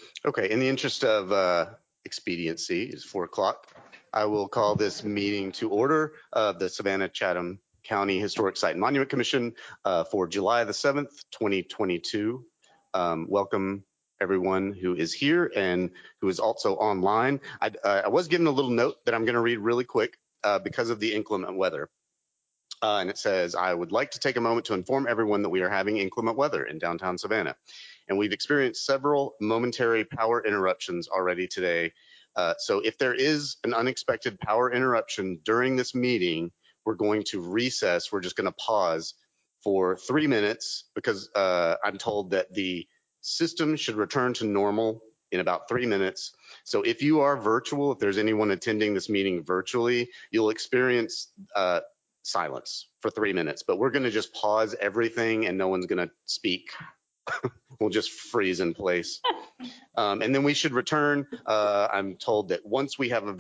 Okay, in the interest of expediency, it's 4 o'clock. I will call this meeting to order of the Savannah-Chatham County Historic Site and Monument Commission for July the 7th, 2022. Welcome everyone who is here and who is also online. I was given a little note that I'm going to read really quick because of the inclement weather. And it says, I would like to take a moment to inform everyone that we are having inclement weather in downtown Savannah. And we've experienced several momentary power interruptions already today. So if there is an unexpected power interruption during this meeting, we're going to recess. We're just going to pause for 3 minutes because I'm told that the system should return to normal in about 3 minutes. So if you are virtual, if there's anyone attending this meeting virtually, you'll experience silence for 3 minutes, but we're going to just pause everything and no one's going to speak. We'll just freeze in place. And then we should return. I'm told that once we have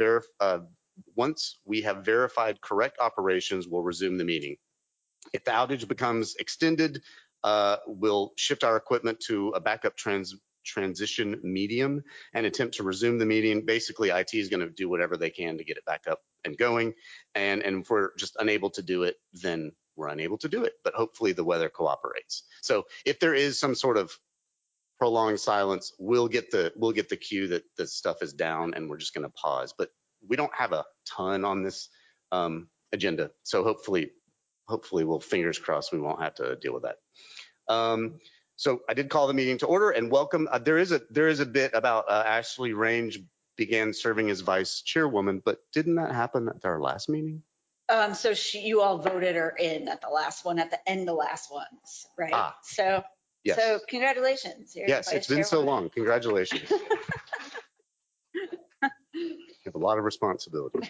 verified correct operations, we'll resume the meeting. If the outage becomes extended, we'll shift our equipment to a backup transition medium and attempt to resume the meeting. Basically, IT is going to do whatever they can to get it back up and going. And if we're just unable to do it, then we're unable to do it. But hopefully the weather cooperates. So if there is some sort of prolonged silence, we'll get the cue that the stuff is down and we're just going to pause. But we don't have a ton on this agenda. So hopefully we'll, fingers crossed, we won't have to deal with that. So I did call the meeting to order and welcome. There is a bit about Ashley Range began serving as vice chairwoman, but didn't that happen at our last meeting? So you all voted her in at the last one, at the end of the last ones, right? So, yes. So congratulations. Yes, it's been so long. Congratulations. You have a lot of responsibility.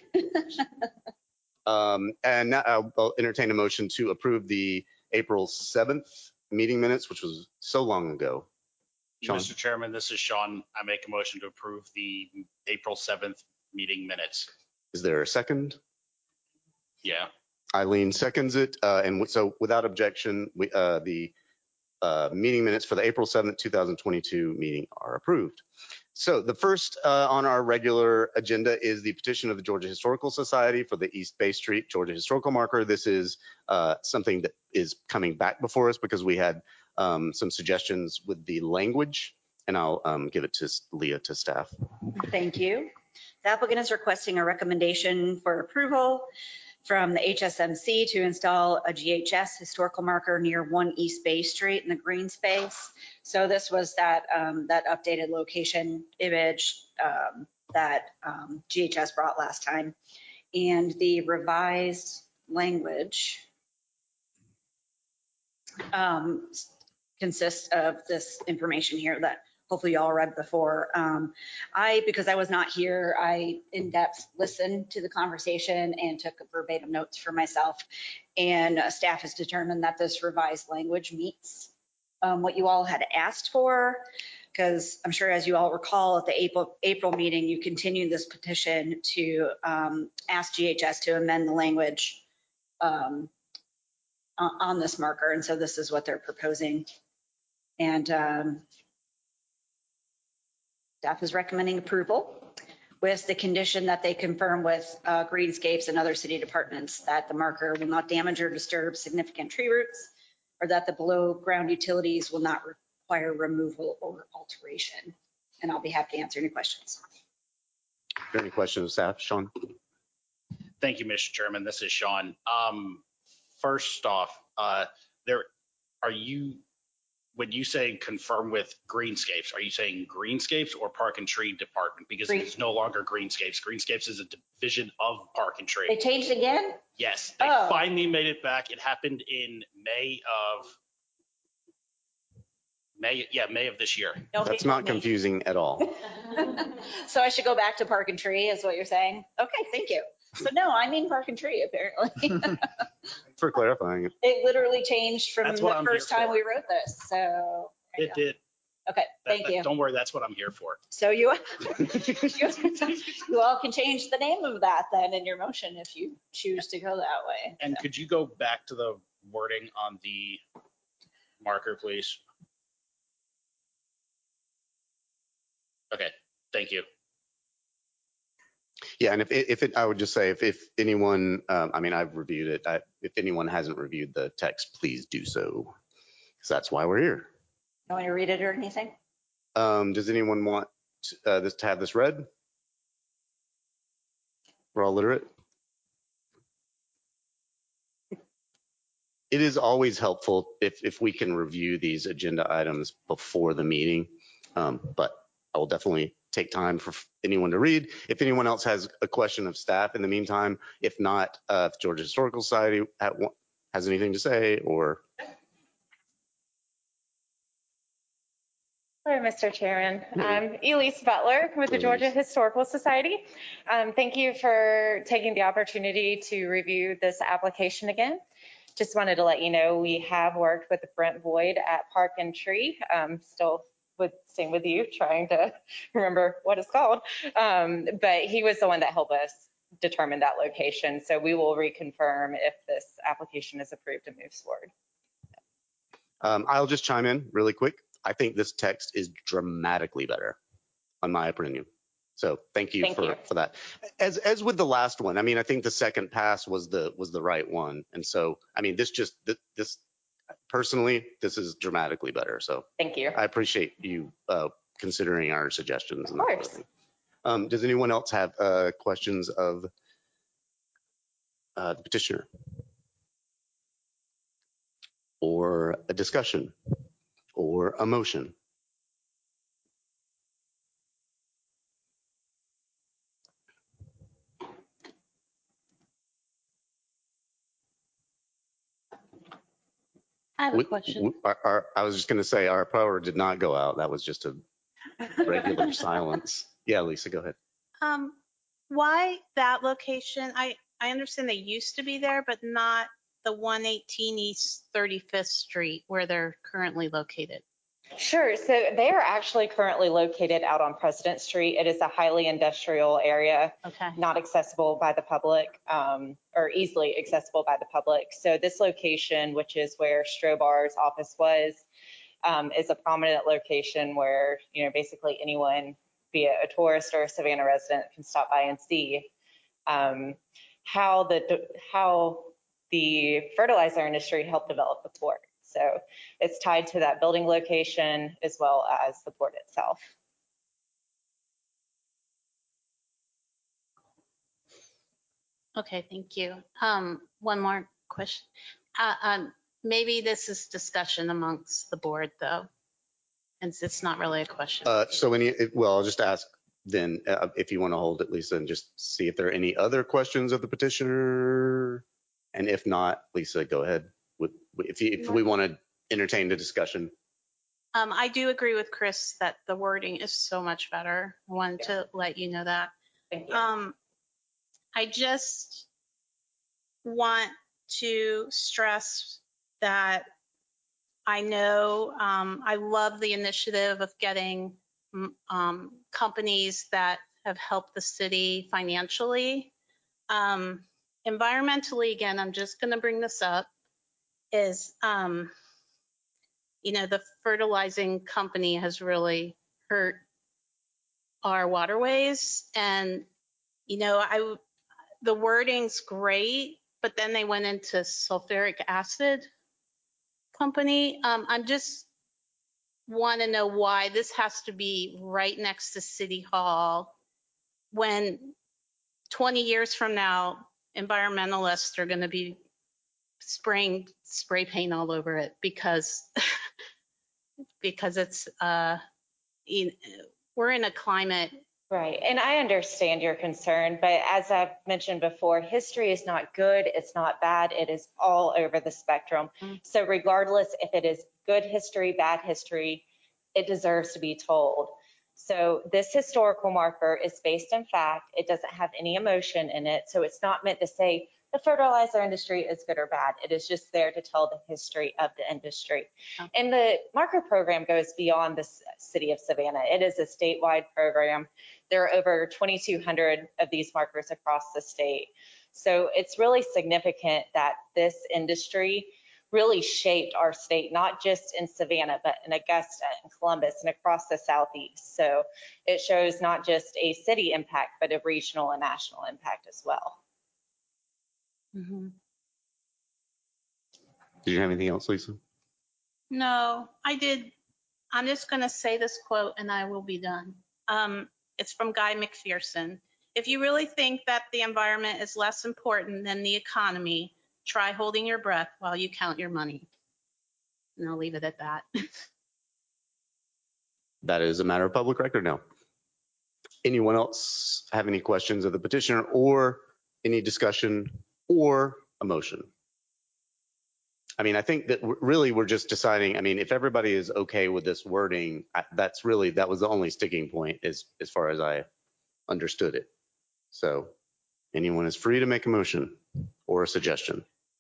And now I'll entertain a motion to approve the April 7th meeting minutes, which was so long ago. Sean? Mr. Chairman, this is Sean. I make a motion to approve the April 7th meeting minutes. Is there a second? Yeah. Eileen seconds it. And so without objection, the meeting minutes for the April 7th, 2022 meeting are approved. So the first on our regular agenda is the petition of the Georgia Historical Society for the East Bay Street Georgia Historical Marker. This is something that is coming back before us because we had some suggestions with the language, and I'll give it to Leah to staff. Thank you. The applicant is requesting a recommendation for approval from the HSMC to install a GHS historical marker near 1 East Bay Street in the green space. So this was that updated location image that GHS brought last time. And the revised language consists of this information here that hopefully y'all read before. Because I was not here, I in-depth listened to the conversation and took verbatim notes for myself. And staff has determined that this revised language meets what you all had asked for. Because I'm sure, as you all recall, at the April meeting, you continued this petition to ask GHS to amend the language on this marker. And so this is what they're proposing. And staff is recommending approval with the condition that they confirm with Greenscapes and other city departments that the marker will not damage or disturb significant tree roots, or that the below ground utilities will not require removal or alteration. And I'll be happy to answer any questions. Are there any questions, staff? Sean? Thank you, Mr. Chairman. This is Sean. First off, when you say confirm with Greenscapes, are you saying Greenscapes or Park and Tree Department? Because it's no longer Greenscapes. Greenscapes is a division of Park and Tree. They changed again? Yes, they finally made it back. It happened in May of this year. That's not confusing at all. So I should go back to Park and Tree is what you're saying? Okay, thank you. So no, I mean Park and Tree apparently. Thanks for clarifying. It literally changed from the first time we wrote this. So it did. Okay, thank you. Don't worry, that's what I'm here for. So you all can change the name of that then in your motion if you choose to go that way. And could you go back to the wording on the marker, please? Okay, thank you. Yeah, and I would just say if anyone, I mean, I've reviewed it. If anyone hasn't reviewed the text, please do so, because that's why we're here. You want me to read it or anything? Does anyone want to have this read? We're all literate. It is always helpful if we can review these agenda items before the meeting, but I will definitely take time for anyone to read. If anyone else has a question of staff in the meantime, if not, if Georgia Historical Society has anything to say, or. Hello, Mr. Chairman. I'm Elise Butler with the Georgia Historical Society. Thank you for taking the opportunity to review this application again. Just wanted to let you know we have worked with Brent Boyd at Park and Tree. Still same with you, trying to remember what it's called. But he was the one that helped us determine that location. So we will reconfirm if this application is approved and moves forward. I'll just chime in really quick. I think this text is dramatically better, in my opinion. So thank you for that. As with the last one, I mean, I think the second pass was the right one. And so, I mean, this personally, this is dramatically better. So thank you. I appreciate you considering our suggestions. Of course. Does anyone else have questions of the petitioner or a discussion or a motion? I have a question. I was just going to say our power did not go out. That was just a regular silence. Yeah, Lisa, go ahead. Why that location? I understand they used to be there, but not the 118 East 35th Street where they're currently located. Sure. So they are actually currently located out on President Street. It is a highly industrial area, okay, not accessible by the public or easily accessible by the public. So this location, which is where Strobar's office was, is a prominent location where, you know, basically anyone, be it a tourist or a Savannah resident, can stop by and see how the fertilizer industry helped develop the port. So it's tied to that building location as well as the port itself. Okay, thank you. One more question. Maybe this is discussion amongst the board though, and it's not really a question. Well, I'll just ask then if you want to hold it, Lisa, and just see if there are any other questions of the petitioner. And if not, Lisa, go ahead. If we want to entertain the discussion. I do agree with Chris that the wording is so much better. I wanted to let you know that. Thank you. I just want to stress that I know I love the initiative of getting companies that have helped the city financially. Environmentally, again, I'm just going to bring this up, is, you know, the fertilizing company has really hurt our waterways. And, you know, the wording's great, but then they went into sulfuric acid company. I'm just want to know why this has to be right next to City Hall when 20 years from now, environmentalists are going to be spraying spray paint all over it because it's we're in a climate. Right. And I understand your concern, but as I've mentioned before, history is not good. It's not bad. It is all over the spectrum. So regardless if it is good history, bad history, it deserves to be told. So this historical marker is based in fact. It doesn't have any emotion in it. So it's not meant to say the fertilizer industry is good or bad. It is just there to tell the history of the industry. Okay. And the marker program goes beyond the city of Savannah. It is a statewide program. There are over 2,200 of these markers across the state. So it's really significant that this industry really shaped our state, not just in Savannah, but in Augusta and Columbus and across the Southeast. So it shows not just a city impact, but a regional and national impact as well. Mhm. Did you have anything else, Lisa? No, I did. I'm just going to say this quote and I will be done. It's from Guy McPherson. If you really think that the environment is less important than the economy, try holding your breath while you count your money. And I'll leave it at that. That is a matter of public record now. Anyone else have any questions of the petitioner or any discussion or a motion? I mean, I think that really we're just deciding, I mean, if everybody is okay with this wording, that was the only sticking point as far as I understood it. So anyone is free to make a motion or a suggestion.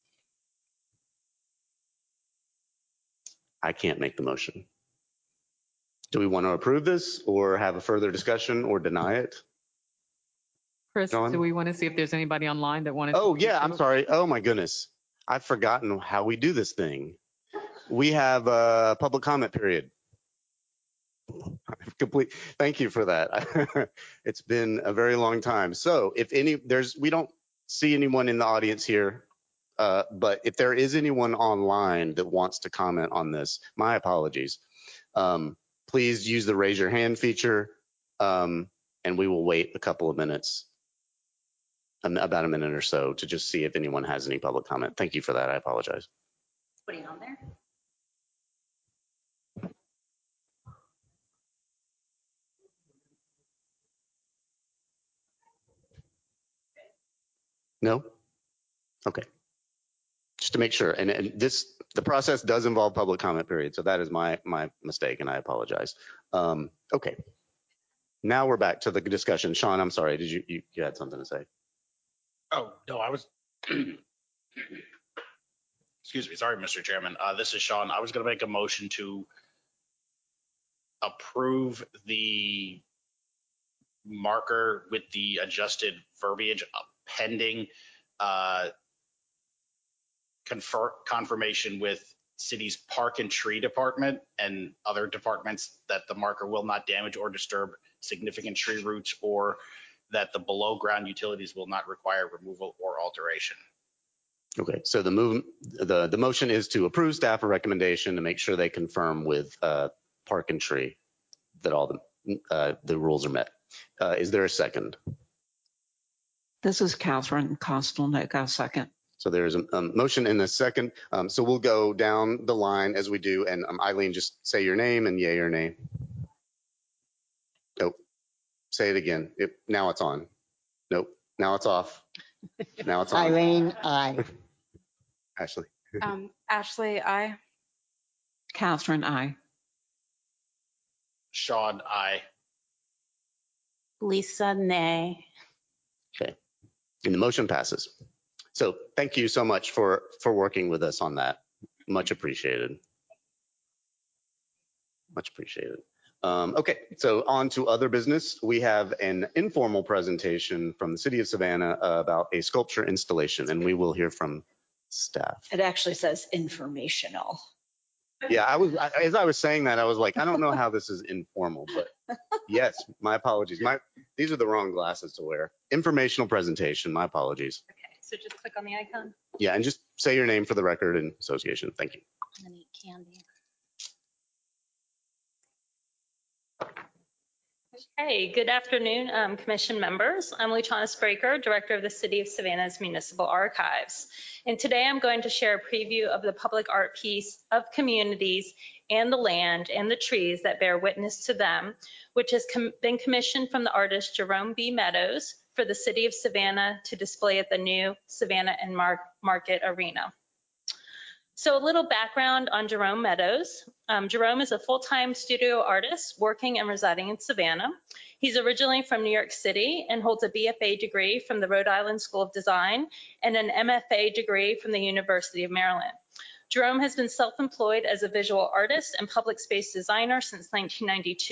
I can't make the motion. Do we want to approve this or have a further discussion or deny it? Chris, John? do we want to see if there's anybody online that wanted to? Oh, yeah, I'm sorry. Oh, my goodness. I've forgotten how we do this thing. We have a public comment period. Complete. Thank you for that. It's been a very long time. So if we don't see anyone in the audience here, but if there is anyone online that wants to comment on this, my apologies. Please use the raise your hand feature, and we will wait a couple of minutes, about a minute or so, to just see if anyone has any public comment. Thank you for that. I apologize. Putting on there. No? Okay. Just to make sure, and the process does involve public comment period, so that is my mistake, and I apologize. Okay. Now we're back to the discussion. Sean, I'm sorry. Did you had something to say? Oh, no, I was, excuse me. Sorry, Mr. Chairman. This is Sean. I was going to make a motion to approve the marker with the adjusted verbiage pending confirmation with city's park and tree department and other departments that the marker will not damage or disturb significant tree roots, or that the below ground utilities will not require removal or alteration. Okay, so the motion is to approve staff recommendation to make sure they confirm with park and tree that all the rules are met. Is there a second? This is Catherine Kostelnick, second. So there's a motion and a second. So we'll go down the line as we do. And Eileen, just say your name and yay or nay. Nope. Say it again. Now it's on. Nope. Now it's off. Now it's on. Eileen, aye. Ashley. Ashley, aye. Catherine, aye. Sean, aye. Lisa, nay. Okay. And the motion passes. So thank you so much for working with us on that. Much appreciated. Much appreciated. Okay, so on to other business. We have an informal presentation from the City of Savannah about a sculpture installation, and we will hear from staff. It actually says informational. Yeah, as I was saying that, I was like, I don't know how this is informal, but yes, my apologies. These are the wrong glasses to wear. Informational presentation, my apologies. Okay, so just click on the icon. Yeah, and just say your name for the record and association. Thank you. I'm gonna eat candy. Hey, good afternoon, commission members. I'm Lutana Spraker, Director of the City of Savannah's Municipal Archives. And today I'm going to share a preview of the public art piece of communities and the land and the trees that bear witness to them, which has been commissioned from the artist Jerome B. Meadows for the City of Savannah to display at the new Savannah and Market Arena. So a little background on Jerome Meadows. Jerome is a full-time studio artist working and residing in Savannah. He's originally from New York City and holds a BFA degree from the Rhode Island School of Design and an MFA degree from the University of Maryland. Jerome has been self-employed as a visual artist and public space designer since 1992.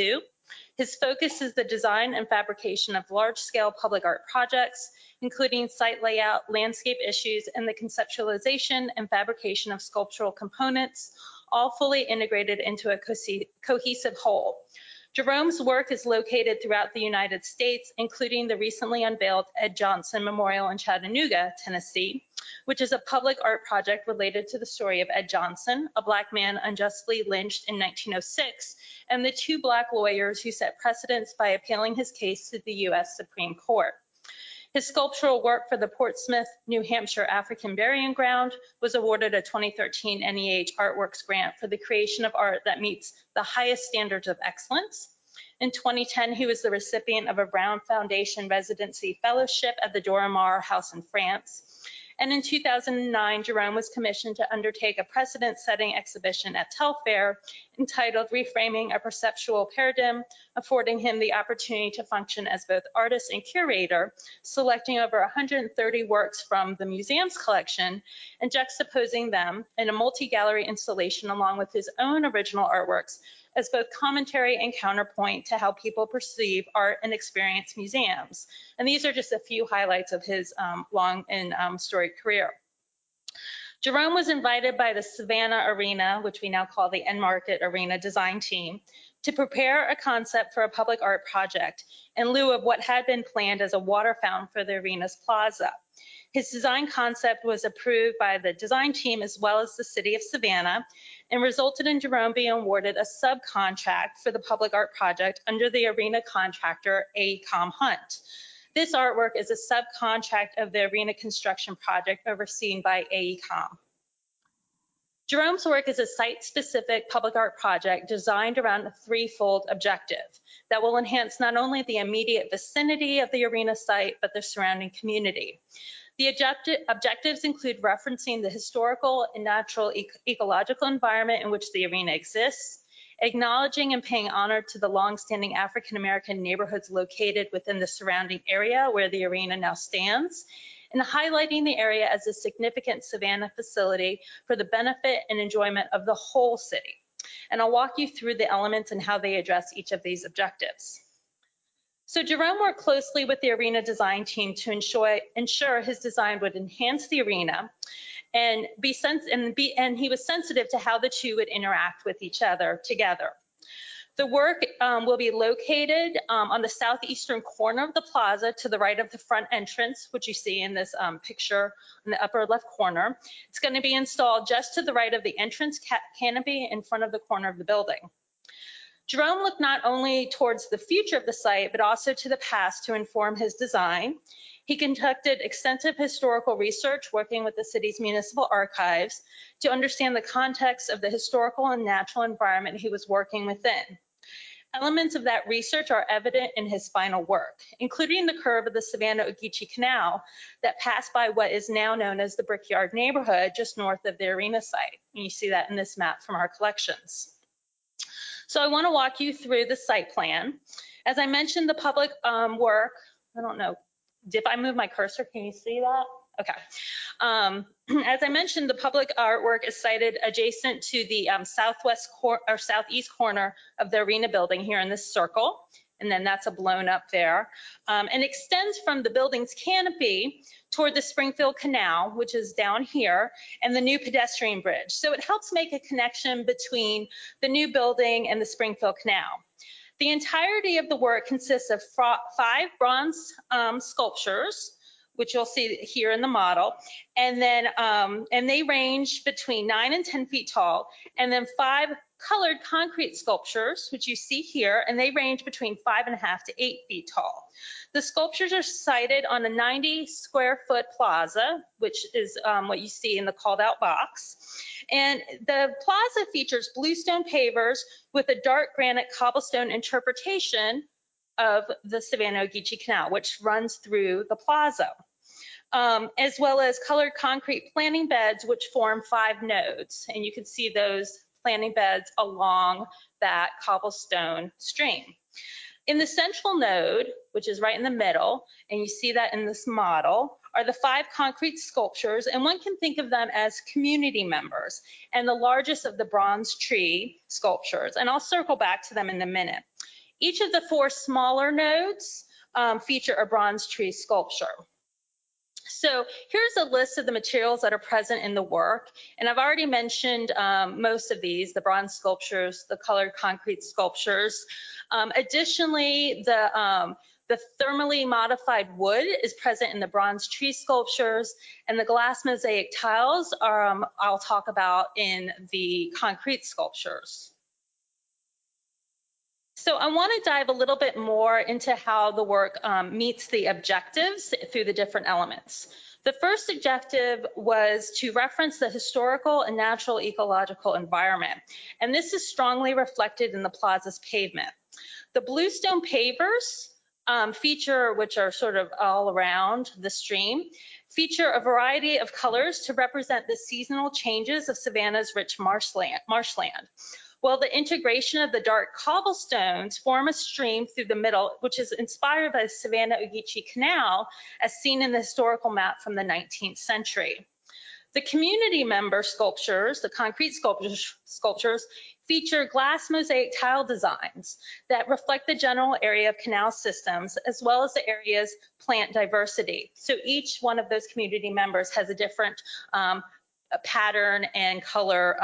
His focus is the design and fabrication of large-scale public art projects, including site layout, landscape issues, and the conceptualization and fabrication of sculptural components, all fully integrated into a cohesive whole. Jerome's work is located throughout the United States, including the recently unveiled Ed Johnson Memorial in Chattanooga, Tennessee, which is a public art project related to the story of Ed Johnson, a Black man unjustly lynched in 1906, and the 2 Black lawyers who set precedents by appealing his case to the U.S. Supreme Court. His sculptural work for the Portsmouth, New Hampshire African Burying Ground was awarded a 2013 NEH Artworks grant for the creation of art that meets the highest standards of excellence. In 2010, he was the recipient of a Brown Foundation Residency Fellowship at the Dora Maar House in France. And in 2009, Jerome was commissioned to undertake a precedent-setting exhibition at Telfair entitled Reframing a Perceptual Paradigm, affording him the opportunity to function as both artist and curator, selecting over 130 works from the museum's collection and juxtaposing them in a multi-gallery installation along with his own original artworks as both commentary and counterpoint to how people perceive art and experience museums. And these are just a few highlights of his long and storied career. Jerome was invited by the Savannah Arena, which we now call the Enmarket Arena design team, to prepare a concept for a public art project in lieu of what had been planned as a water fountain for the arena's plaza. His design concept was approved by the design team as well as the city of Savannah and resulted in Jerome being awarded a subcontract for the public art project under the arena contractor AECOM Hunt. This artwork is a subcontract of the arena construction project overseen by AECOM. Jerome's work is a site-specific public art project designed around a threefold objective that will enhance not only the immediate vicinity of the arena site, but the surrounding community. The objectives include referencing the historical and natural ecological environment in which the arena exists, acknowledging and paying honor to the longstanding African-American neighborhoods located within the surrounding area where the arena now stands, and highlighting the area as a significant Savannah facility for the benefit and enjoyment of the whole city. And I'll walk you through the elements and how they address each of these objectives. So Jerome worked closely with the arena design team to ensure his design would enhance the arena and he was sensitive to how the two would interact with each other together. The work will be located on the southeastern corner of the plaza to the right of the front entrance, which you see in this picture in the upper left corner. It's going to be installed just to the right of the entrance canopy in front of the corner of the building. Jerome looked not only towards the future of the site, but also to the past to inform his design. He conducted extensive historical research working with the city's municipal archives to understand the context of the historical and natural environment he was working within. Elements of that research are evident in his final work, including the curve of the Savannah-Ogeechee Canal that passed by what is now known as the Brickyard neighborhood just north of the arena site. And you see that in this map from our collections. So I want to walk you through the site plan. As I mentioned, the public work, I don't know, if I move my cursor, can you see that? Okay. As I mentioned, the public artwork is sited adjacent to the southeast corner of the arena building here in this circle. And then that's a blown up there, and extends from the building's canopy toward the Springfield Canal, which is down here, and the new pedestrian bridge. So it helps make a connection between the new building and the Springfield Canal. The entirety of the work consists of 5 bronze sculptures, which you'll see here in the model, and then and they range between 9 and 10 feet tall, and then 5 colored concrete sculptures, which you see here, and they range between 5.5 to 8 feet tall. The sculptures are sited on a 90 square foot plaza, which is what you see in the called out box. And the plaza features bluestone pavers with a dark granite cobblestone interpretation of the Savannah-Ogeechee Canal, which runs through the plaza, as well as colored concrete planting beds, which form 5 nodes. And you can see those planting beds along that cobblestone stream. In the central node, which is right in the middle, and you see that in this model, are the 5 concrete sculptures, and one can think of them as community members, and the largest of the bronze tree sculptures, and I'll circle back to them in a minute. Each of the 4 smaller nodes feature a bronze tree sculpture. So here's a list of the materials that are present in the work. And I've already mentioned most of these, the bronze sculptures, the colored concrete sculptures. Additionally, the thermally modified wood is present in the bronze tree sculptures, and the glass mosaic tiles are, I'll talk about in the concrete sculptures. So I want to dive a little bit more into how the work meets the objectives through the different elements. The first objective was to reference the historical and natural ecological environment, and this is strongly reflected in the plaza's pavement. The bluestone pavers feature, which are sort of all around the stream, feature a variety of colors to represent the seasonal changes of Savannah's rich marshland. Well, the integration of the dark cobblestones form a stream through the middle, which is inspired by the Savannah-Ogeechee Canal, as seen in the historical map from the 19th century. The community member sculptures, the concrete sculptures, feature glass mosaic tile designs that reflect the general area of canal systems, as well as the area's plant diversity. So each one of those community members has a different pattern and color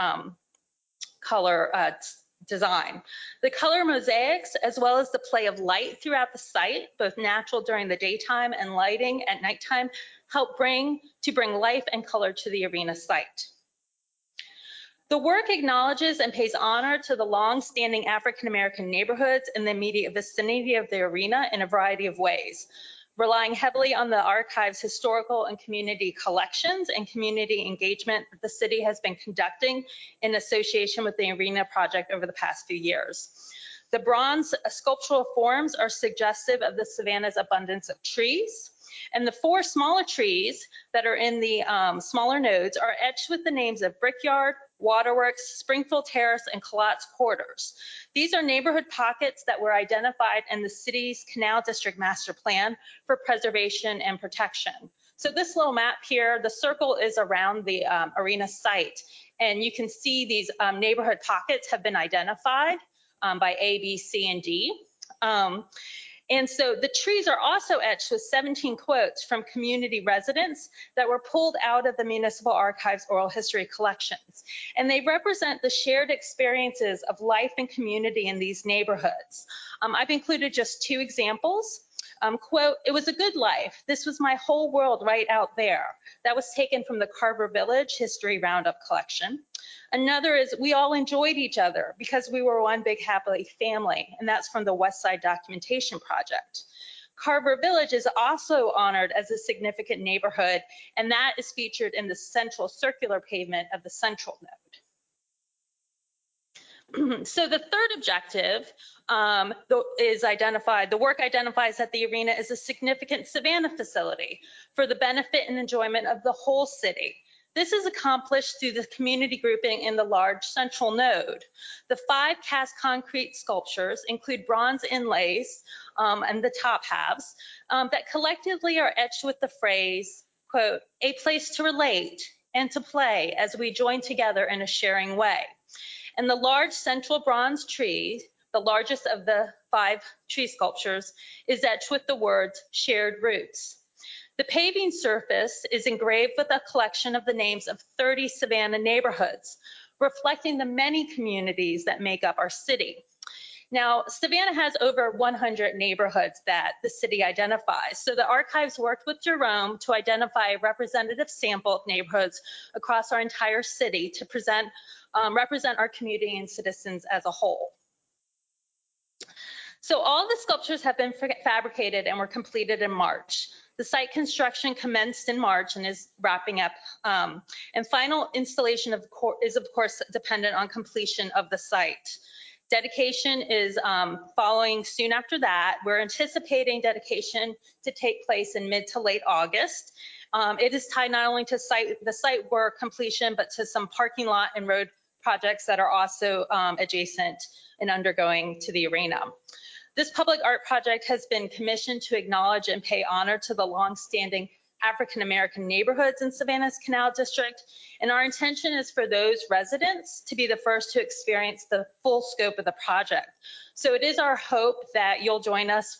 design. The color mosaics, as well as the play of light throughout the site, both natural during the daytime and lighting at nighttime, help bring life and color to the arena site. The work acknowledges and pays honor to the long-standing African-American neighborhoods in the immediate vicinity of the arena in a variety of ways, relying heavily on the archive's historical and community collections and community engagement that the city has been conducting in association with the arena project over the past few years. The bronze sculptural forms are suggestive of the Savannah's abundance of trees, and the 4 smaller trees that are in the smaller nodes are etched with the names of Brickyard, Waterworks, Springfield Terrace, and Collatz Quarters. These are neighborhood pockets that were identified in the city's Canal District Master Plan for preservation and protection. So this little map here, the circle is around the arena site, and you can see these neighborhood pockets have been identified by A, B, C, and D. And so the trees are also etched with 17 quotes from community residents that were pulled out of the Municipal Archives oral history collections. And they represent the shared experiences of life and community in these neighborhoods. I've included just 2 examples. Quote, "It was a good life. This was my whole world right out there." That was taken from the Carver Village History Roundup collection. Another is, "We all enjoyed each other because we were one big happy family," and that's from the West Side Documentation Project. Carver Village is also honored as a significant neighborhood, and that is featured in the central circular pavement of the central node. So the third objective is identified. The work identifies that the arena is a significant Savannah facility for the benefit and enjoyment of the whole city. This is accomplished through the community grouping in the large central node. The 5 cast concrete sculptures include bronze inlays and the top halves that collectively are etched with the phrase, quote, "A place to relate and to play as we join together in a sharing way." And the large central bronze tree, the largest of the 5 tree sculptures, is etched with the words "shared roots." The paving surface is engraved with a collection of the names of 30 Savannah neighborhoods, reflecting the many communities that make up our city. Now, Savannah has over 100 neighborhoods that the city identifies. So the archives worked with Jerome to identify a representative sample of neighborhoods across our entire city to represent our community and citizens as a whole. So all the sculptures have been fabricated and were completed in March. The site construction commenced in March and is wrapping up. And final installation is of course dependent on completion of the site. Dedication is following soon after that. We're anticipating dedication to take place in mid to late August. It is tied not only to the site work completion, but to some parking lot and road projects that are also adjacent and undergoing to the arena. This public art project has been commissioned to acknowledge and pay honor to the longstanding African-American neighborhoods in Savannah's Canal District. And our intention is for those residents to be the first to experience the full scope of the project. So it is our hope that you'll join us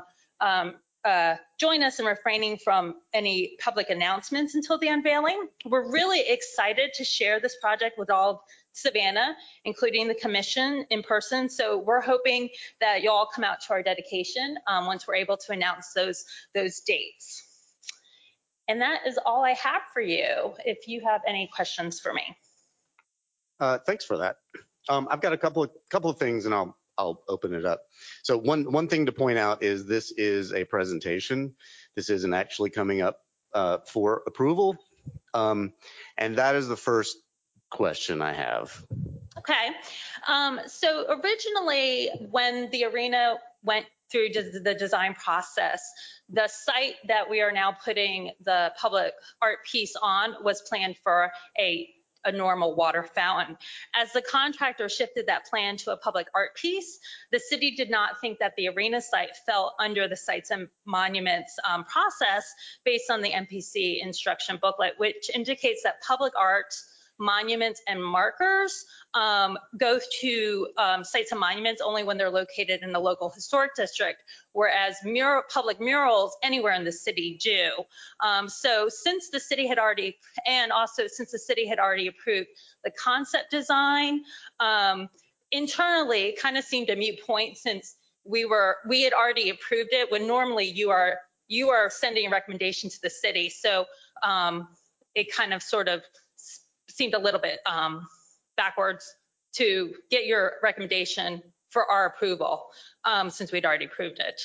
in refraining from any public announcements until the unveiling. We're really excited to share this project with all of Savannah, including the commission in person. So we're hoping that you'll all come out to our dedication once we're able to announce those dates. And that is all I have for you. If you have any questions for me. Thanks for that. I've got a couple of things, and I'll open it up. So one thing to point out is this is a presentation. This isn't actually coming up for approval. And that is the first question I have. Okay. So originally, when the arena went through the design process, the site that we are now putting the public art piece on was planned for a normal water fountain. As the contractor shifted that plan to a public art piece, the city did not think that the arena site fell under the sites and monuments process based on the MPC instruction booklet, which indicates that public art, monuments, and markers go to sites and monuments only when they're located in the local historic district, whereas public murals anywhere in the city do. So since the city had already, and also since the city had already approved the concept design, internally it kind of seemed a moot point since we had already approved it, when normally you are sending a recommendation to the city. So it kind of sort of seemed a little bit backwards to get your recommendation for our approval since we'd already approved it.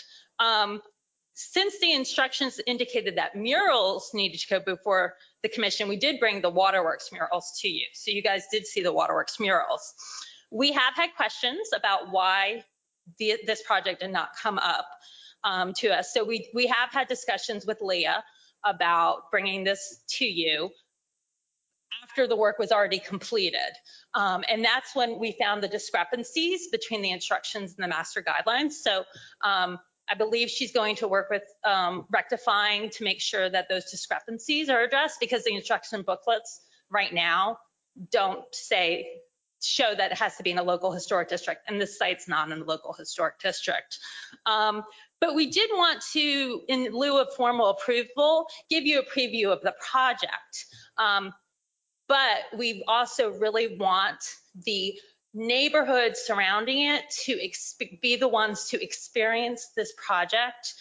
Since the instructions indicated that murals needed to go before the commission, we did bring the Waterworks murals to you. So you guys did see the Waterworks murals. We have had questions about why this project did not come up to us. So we have had discussions with Leah about bringing this to you after the work was already completed. And that's when we found the discrepancies between the instructions and the master guidelines. So I believe she's going to work with rectifying to make sure that those discrepancies are addressed, because the instruction booklets right now don't show that it has to be in a local historic district, and this site's not in a local historic district. But we did want to, in lieu of formal approval, give you a preview of the project. But we also really want the neighborhoods surrounding it to be the ones to experience this project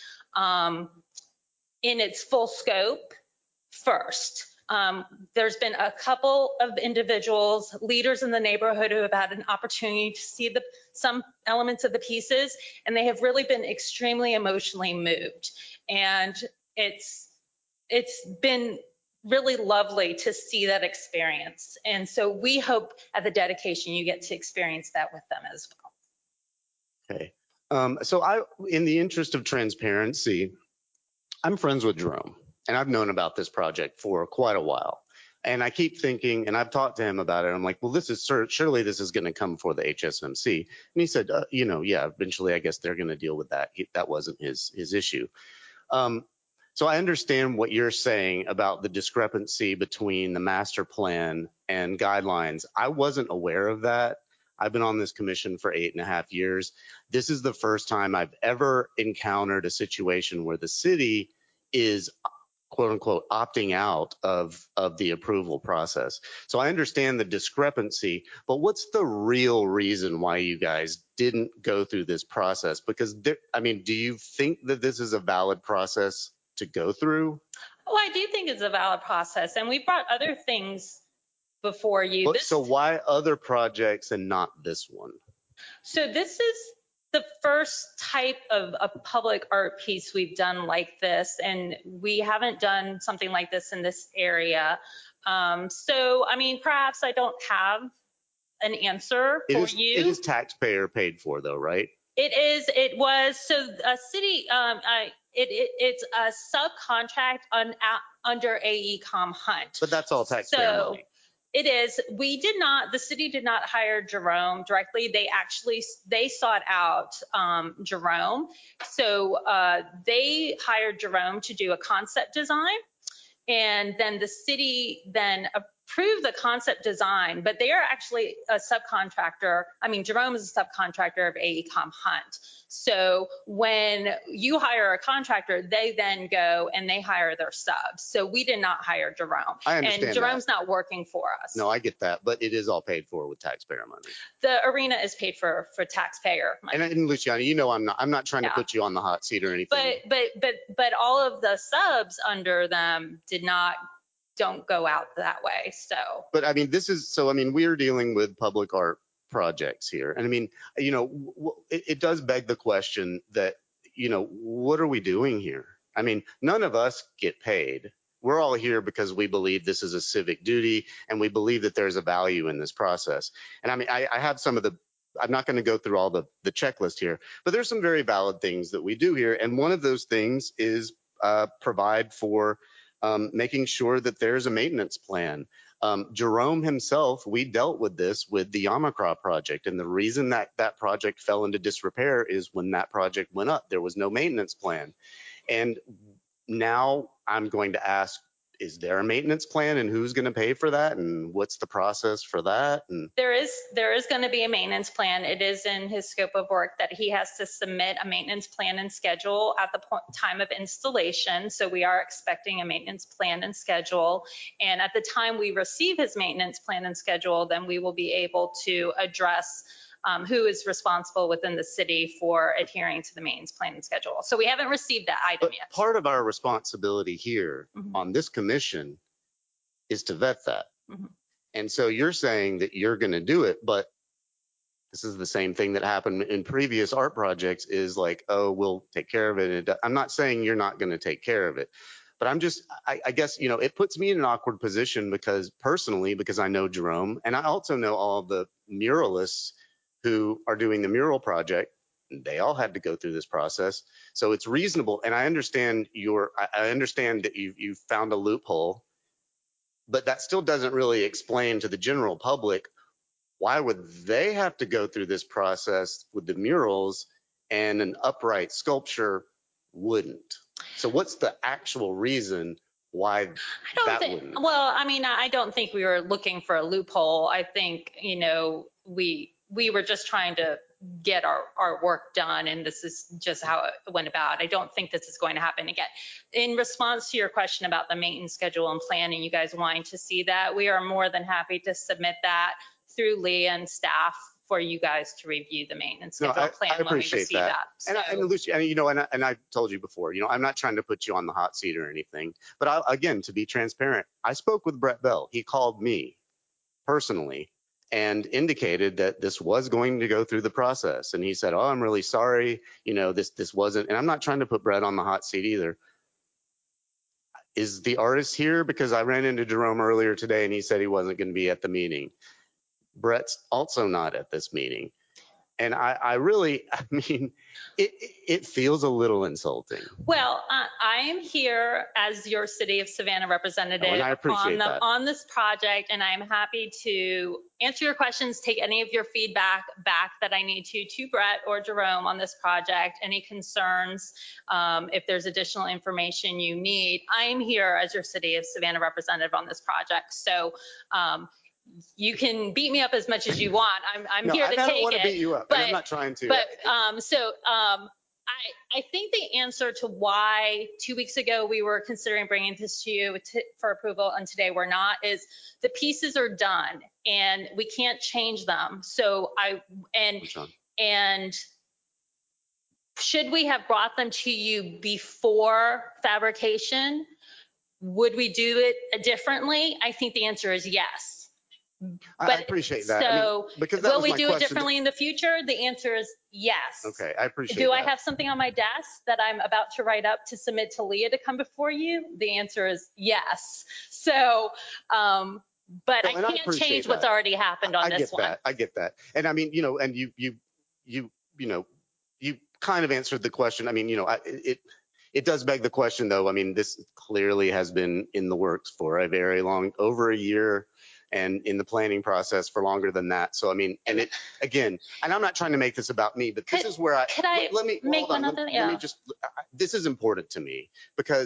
in its full scope first. There's been a couple of individuals, leaders in the neighborhood, who have had an opportunity to see some elements of the pieces, and they have really been extremely emotionally moved. And it's been really lovely to see that experience. And so we hope at the dedication you get to experience that with them as well. Okay. So in the interest of transparency, I'm friends with Jerome, and I've known about this project for quite a while. And I keep thinking, and I've talked to him about it, I'm like, well, surely this is going to come for the HSMC. And he said, yeah, eventually I guess they're going to deal with that. That wasn't his issue. So I understand what you're saying about the discrepancy between the master plan and guidelines. I wasn't aware of that. I've been on this commission for 8.5 years. This is the first time I've ever encountered a situation where the city is, quote unquote, opting out of the approval process. So I understand the discrepancy, but what's the real reason why you guys didn't go through this process? Because do you think that this is a valid process to go through? Oh, I do think it's a valid process, and we brought other things before you. So why other projects and not this one? So this is the first type of a public art piece we've done like this, and we haven't done something like this in this area. So, perhaps I don't have an answer for you. It is taxpayer paid for though, right? It was. So a city, it's a subcontract under AECom Hunt. But that's all taxpayer money. It is. The city did not hire Jerome directly. They sought out Jerome. So they hired Jerome to do a concept design. And then the city then approved the concept design, but they are actually a subcontractor. I mean, Jerome is a subcontractor of AECom Hunt. So when you hire a contractor, they then go and they hire their subs. So we did not hire Jerome. I understand And Jerome's not working for us. No, I get that, but it is all paid for with taxpayer money. The arena is paid for taxpayer money. And Luciana, you know, I'm not trying to Yeah. put you on the hot seat or anything. But all of the subs under them don't go out that way. So. But I mean, we're dealing with public art projects here. And I mean, you know, it does beg the question that, you know, what are we doing here? I mean, none of us get paid. We're all here because we believe this is a civic duty and we believe that there's a value in this process. And I mean, I have some of the, I'm not going to go through all the checklist here, but there's some very valid things that we do here. And one of those things is provide for making sure that there's a maintenance plan. Jerome himself, we dealt with this with the Yamacraw project. And the reason that that project fell into disrepair is when that project went up, there was no maintenance plan. And now I'm going to ask, is there a maintenance plan and who's going to pay for that? And what's the process for that? And There is going to be a maintenance plan. It is in his scope of work that he has to submit a maintenance plan and schedule at the time of installation. So we are expecting a maintenance plan and schedule. And at the time we receive his maintenance plan and schedule, then we will be able to address who is responsible within the city for adhering to the maintenance plan and schedule. So we haven't received that item but yet. part of our responsibility here on this commission is to vet that. And so you're saying that you're going to do it, but this is the same thing that happened in previous art projects is like, oh, we'll take care of it. I'm not saying you're not going to take care of it, but I'm just, I guess, you know, it puts me in an awkward position because I know Jerome and I also know all the muralists who are doing the mural project. They all had to go through this process. So it's reasonable. And I understand I understand that you've found a loophole, but that still doesn't really explain to the general public why would they have to go through this process with the murals and an upright sculpture wouldn't. So what's the actual reason why wouldn't? Well, I mean, I don't think we were looking for a loophole. I think, you know, we were just trying to get our work done, and this is just how it went about. I don't think this is going to happen again. In response to your question about the maintenance schedule and planning, you guys wanting to see that, we are more than happy to submit that through Leah and staff for you guys to review the maintenance schedule and plan when we receive that. So, and Lucy, you know, and I told you before, you know, I'm not trying to put you on the hot seat or anything, but again, to be transparent, I spoke with Brett Bell. He called me personally and indicated that this was going to go through the process. And he said, oh, I'm really sorry. You know, this wasn't, and I'm not trying to put Brett on the hot seat either. Is the artist here? Because I ran into Jerome earlier today and he said he wasn't going to be at the meeting. Brett's also not at this meeting. And I really, I mean, it feels a little insulting. Well, I am here as your City of Savannah representative and I appreciate that. on this project, and I'm happy to answer your questions, take any of your feedback back that I need to Brett or Jerome on this project, any concerns, if there's additional information you need. I'm here as your City of Savannah representative on this project. So you can beat me up as much as you want. I'm here to take it. I don't want to beat you up. I'm not trying to. But I think the answer to why 2 weeks ago we were considering bringing this to you for approval and today we're not is the pieces are done and we can't change them. So and should we have brought them to you before fabrication? Would we do it differently? I think the answer is yes. I appreciate that. So because that will we my do question. it differently in the future? The answer is yes. Okay, I appreciate Do that. I have something on my desk that I'm about to write up to submit to Leah to come before you? The answer is yes. So, but I can't change what's already happened on this one. I get that. And I mean, you know, and you know, you kind of answered the question. I mean, you know, it does beg the question though. I mean, this clearly has been in the works for a very long, over a year. And in the planning process for longer than that. So, I mean, and it, again, and I'm not trying to make this about me, but this is where let me this is important to me because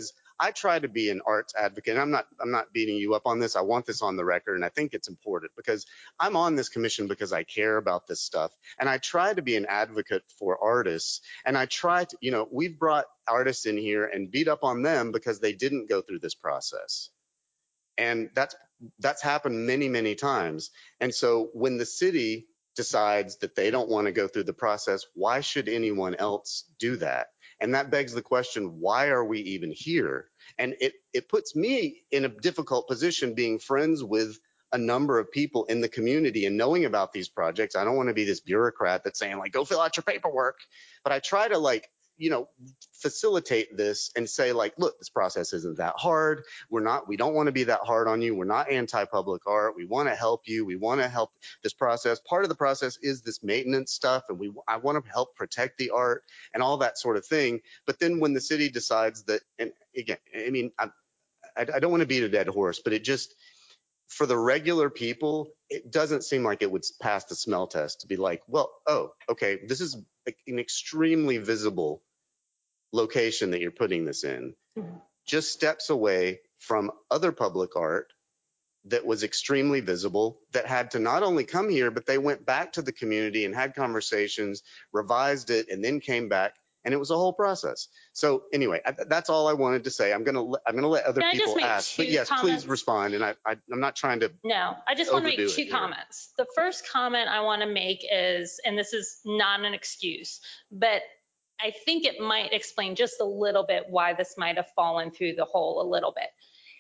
I try to be an arts advocate. And I'm not beating you up on this. I want this on the record, and I think it's important because I'm on this commission because I care about this stuff, and I try to be an advocate for artists. And I try to, we've brought artists in here and beat up on them because they didn't go through this process, and that's happened many, many times. And so when the city decides that they don't want to go through the process, why should anyone else do that? And that begs the question, why are we even here? And it puts me in a difficult position being friends with a number of people in the community and knowing about these projects. I don't want to be this bureaucrat that's saying like, go fill out your paperwork. But I try to facilitate this and say like, look, this process isn't that hard. We don't want to be that hard on you. We're not anti-public art. We want to help you. We want to help this process. Part of the process is this maintenance stuff. And I want to help protect the art and all that sort of thing. But then when the city decides that, and again, I mean, I don't want to beat a dead horse, but it just, for the regular people, it doesn't seem like it would pass the smell test to be like, well, oh, okay, this is an extremely visible location that you're putting this in, just steps away from other public art that was extremely visible, that had to not only come here, but they went back to the community and had conversations, revised it, and then came back. And it was a whole process. So anyway, that's all I wanted to say. I'm gonna let other people ask, but yes, please respond. And I'm not trying to. No, I just want to make two comments. The first comment I want to make is, and this is not an excuse, but I think it might explain just a little bit why this might have fallen through the hole a little bit,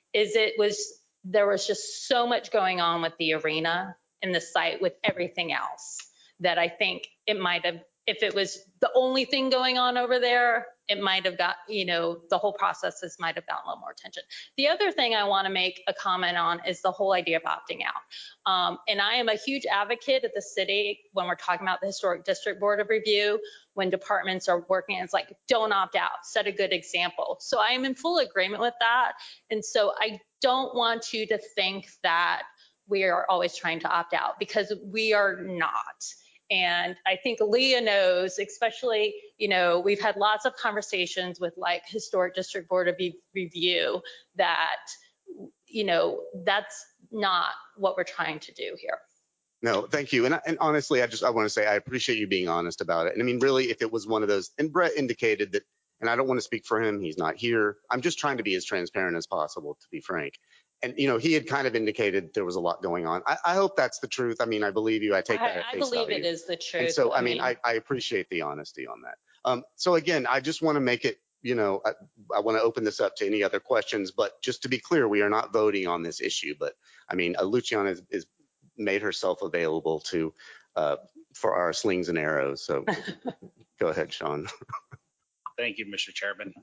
there was just so much going on with the arena and the site with everything else that I think it might have, if it was the only thing going on over there, it might have got, the whole processes might have gotten a little more attention. The other thing I want to make a comment on is the whole idea of opting out. And I am a huge advocate at the city when we're talking about the Historic District Board of Review, when departments are working, it's like, don't opt out, set a good example. So I am in full agreement with that. And so I don't want you to think that we are always trying to opt out, because we are not. And I think Leah knows, especially, we've had lots of conversations with like Historic District Board of Review that, that's not what we're trying to do here. No, thank you. And honestly, I want to say I appreciate you being honest about it. And I mean, really, if it was one of those, and Brett indicated that, and I don't want to speak for him, he's not here. I'm just trying to be as transparent as possible, to be frank. And, he had kind of indicated there was a lot going on. I hope that's the truth. I mean, I believe you. I take that at face value. I believe it is the truth. And so, I mean, I appreciate the honesty on that. So again, I just want to make it, I want to open this up to any other questions, but just to be clear, we are not voting on this issue. But I mean, Luciana is made herself available to for our slings and arrows. So go ahead, Sean. Thank you, Mr. Chairman.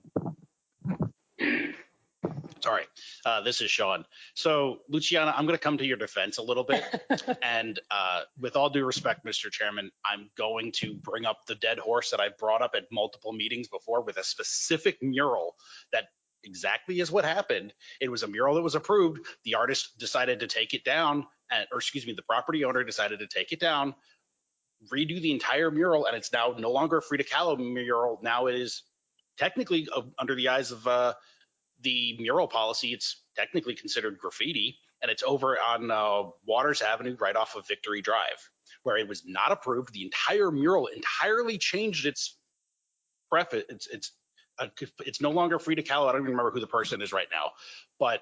Sorry, this is Sean. So Luciana, I'm going to come to your defense a little bit. And with all due respect, Mr. Chairman, I'm going to bring up the dead horse that I've brought up at multiple meetings before, with a specific mural that exactly is what happened. It was a mural that was approved. The artist decided to take it down, the property owner decided to take it down, redo the entire mural, and it's now no longer a Frida Kahlo mural. Now it is technically, under the eyes of the mural policy, it's technically considered graffiti, and it's over on Waters Avenue, right off of Victory Drive, where it was not approved. The entire mural entirely changed its preface. It's no longer Frida Kahlo. I don't even remember who the person is right now, but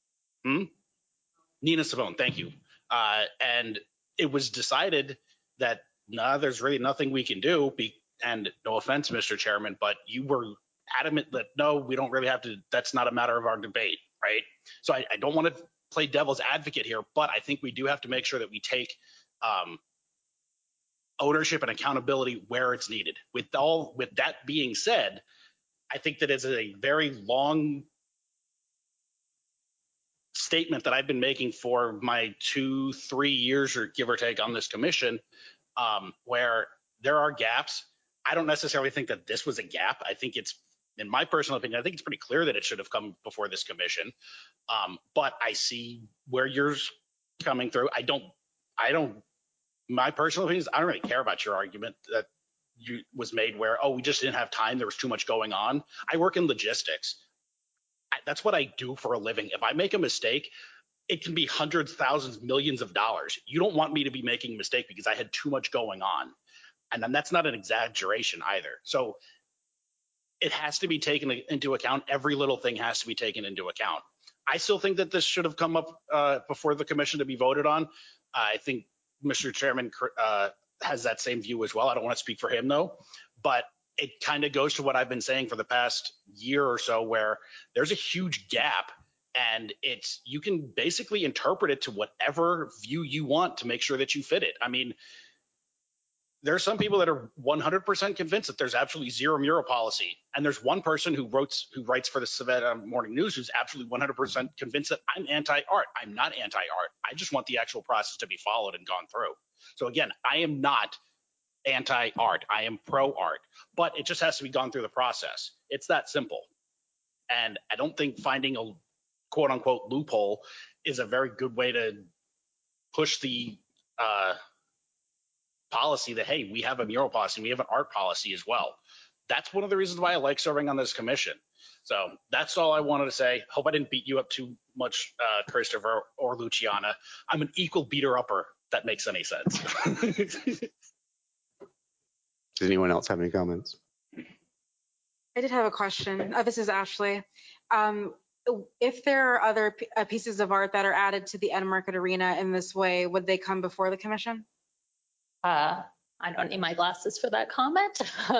Nina Simone, thank you. And it was decided that there's really nothing we can do. And no offense, Mr. Chairman, but you were adamant that no, we don't really have to. That's not a matter of our debate, right? So I don't want to play devil's advocate here, but I think we do have to make sure that we take ownership and accountability where it's needed. With that being said, I think that is a very long statement that I've been making for my 2-3 years, or give or take, on this commission, where there are gaps. I don't necessarily think that this was a gap. I think it's, in my personal opinion, I think it's pretty clear that it should have come before this commission. But I see where you're coming through. My personal opinion is I don't really care about your argument that was made where, we just didn't have time. There was too much going on. I work in logistics. that's what I do for a living. If I make a mistake, it can be hundreds, thousands, millions of dollars. You don't want me to be making a mistake because I had too much going on. And then that's not an exaggeration either. So it has to be taken into account. Every little thing has to be taken into account. I still think that this should have come up before the commission to be voted on. I think Mr. Chairman has that same view as well. I don't want to speak for him though, but it kind of goes to what I've been saying for the past year or so, where there's a huge gap, and you can basically interpret it to whatever view you want to make sure that you fit it. I mean, there are some people that are 100% convinced that there's absolutely zero mural policy. And there's one person who writes for the Savannah Morning News who's absolutely 100% convinced that I'm anti-art. I'm not anti-art. I just want the actual process to be followed and gone through. So again, I am not anti-art. I am pro-art, but it just has to be gone through the process. It's that simple. And I don't think finding a quote unquote loophole is a very good way to push the policy that, hey, we have a mural policy, we have an art policy as well. That's one of the reasons why I like serving on this commission. So that's all I wanted to say. Hope I didn't beat you up too much, Christopher or Luciana. I'm an equal beater upper, if that makes any sense. Does anyone else have any comments? I did have a question. This is Ashley. If there are other pieces of art that are added to the Ed Market Arena in this way, would they come before the commission? I don't need my glasses for that comment.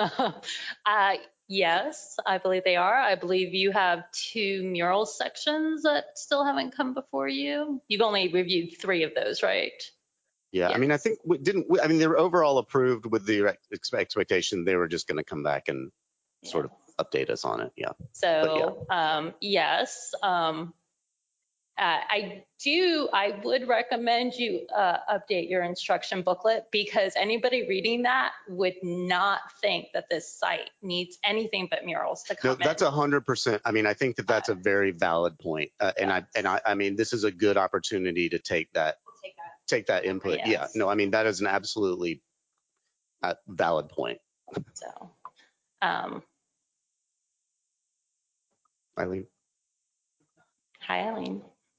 Yes, I believe they are. I believe you have 2 mural sections that still haven't come before you. You've only reviewed 3 of those, right? Yeah, Yes. I mean, I think I mean, they were overall approved with the expectation they were just going to come back and sort of update us on it. Yeah. So, yes, I would recommend you update your instruction booklet, because anybody reading that would not think that this site needs anything but murals to come No, that's 100%. I mean, I think that that's a very valid point. I mean, this is a good opportunity to take that input. Yes. Yeah, no, I mean, that is an absolutely valid point. So, Eileen. hi, Eileen.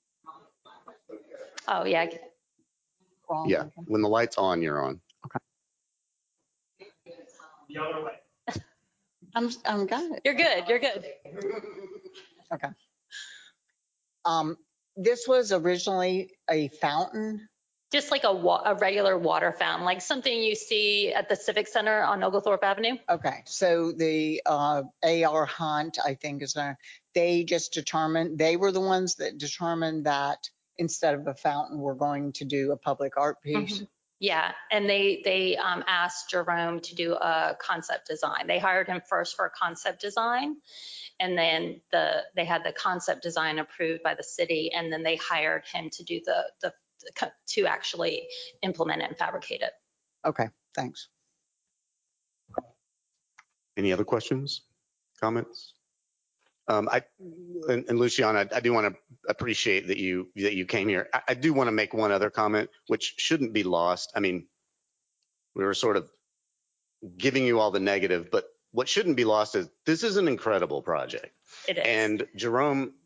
Oh, yeah. Yeah, when the light's on, you're on. The other way. I'm good. You're good. You're good. Okay. This was originally a fountain. Just like a regular water fountain, like something you see at the Civic Center on Oglethorpe Avenue. Okay, so the AR Hunt, I think they were the ones that determined that instead of a fountain, we're going to do a public art piece. Mm-hmm. Yeah, and they asked Jerome to do a concept design. They hired him first for a concept design, and then they had the concept design approved by the city, and then they hired him to do to actually implement it and fabricate it. Okay, thanks. Any other questions, comments? And Luciana, I do want to appreciate that you came here. I do want to make one other comment, which shouldn't be lost. I mean, we were sort of giving you all the negative, but what shouldn't be lost is this is an incredible project. It is. And Jerome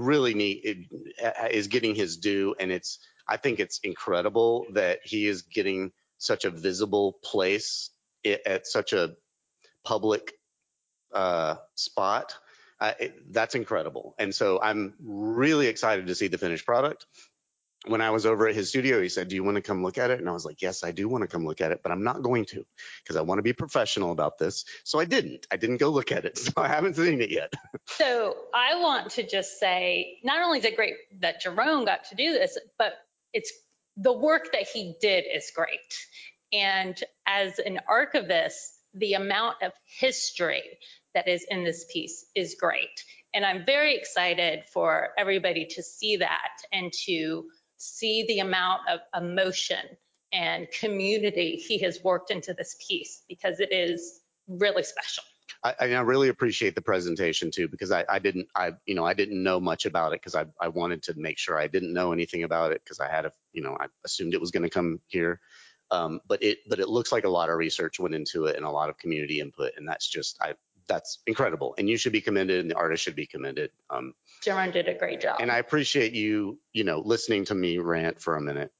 is getting his due, and I think it's incredible that he is getting such a visible place at such a public spot. That's incredible. And so I'm really excited to see the finished product. When I was over at his studio, he said, "Do you want to come look at it?" And I was like, "Yes, I do want to come look at it, but I'm not going to, because I want to be professional about this." So I didn't go look at it. So I haven't seen it yet. So I want to just say, not only is it great that Jerome got to do this, but it's the work that he did is great. And as an archivist, the amount of history that is in this piece is great. And I'm very excited for everybody to see that and to see the amount of emotion and community he has worked into this piece, because it is really special. I really appreciate the presentation too, because I didn't know much about it, because I wanted to make sure I didn't know anything about it, because I assumed it was going to come here. But it looks like a lot of research went into it and a lot of community input, and that's just that's incredible. And you should be commended and the artist should be commended. Jimmer did a great job. And I appreciate you, listening to me rant for a minute.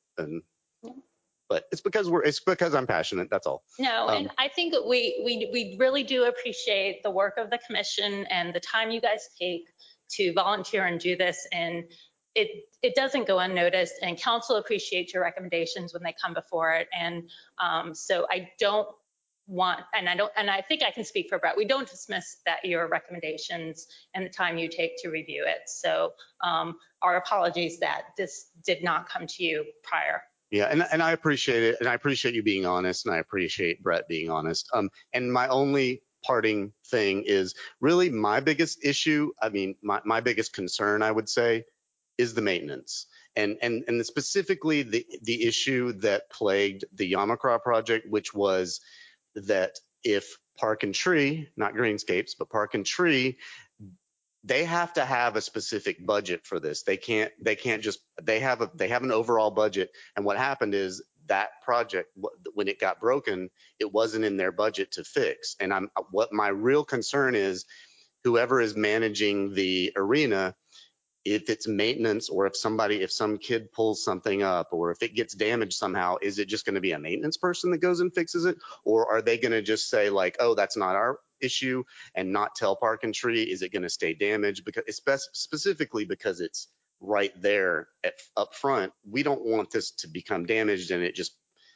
But it's because I'm passionate. That's all. No, and I think that we really do appreciate the work of the commission and the time you guys take to volunteer and do this. And it doesn't go unnoticed, and council appreciates your recommendations when they come before it. And so I don't want, and I think I can speak for Brett, we don't dismiss that your recommendations and the time you take to review it. So our apologies that this did not come to you prior. Yeah, and I appreciate it, and I appreciate you being honest, and I appreciate Brett being honest. And my only parting thing is really my biggest issue. I mean, my biggest concern, I would say, is the maintenance, and specifically the issue that plagued the Yamakra project, which was that if Park and Tree, not Greenscapes, but Park and Tree, they have to have a specific budget for this. They can't just, they have an overall budget. And what happened is that project, when it got broken, it wasn't in their budget to fix. And what my real concern is, whoever is managing the arena, if it's maintenance, or if some kid pulls something up, or if it gets damaged somehow, is it just going to be a maintenance person that goes and fixes it? Or are they going to just say like, oh, that's not our issue, and not tell Park and Tree? Is it going to stay damaged? Because specifically because it's right there up front, we don't want this to become damaged and it just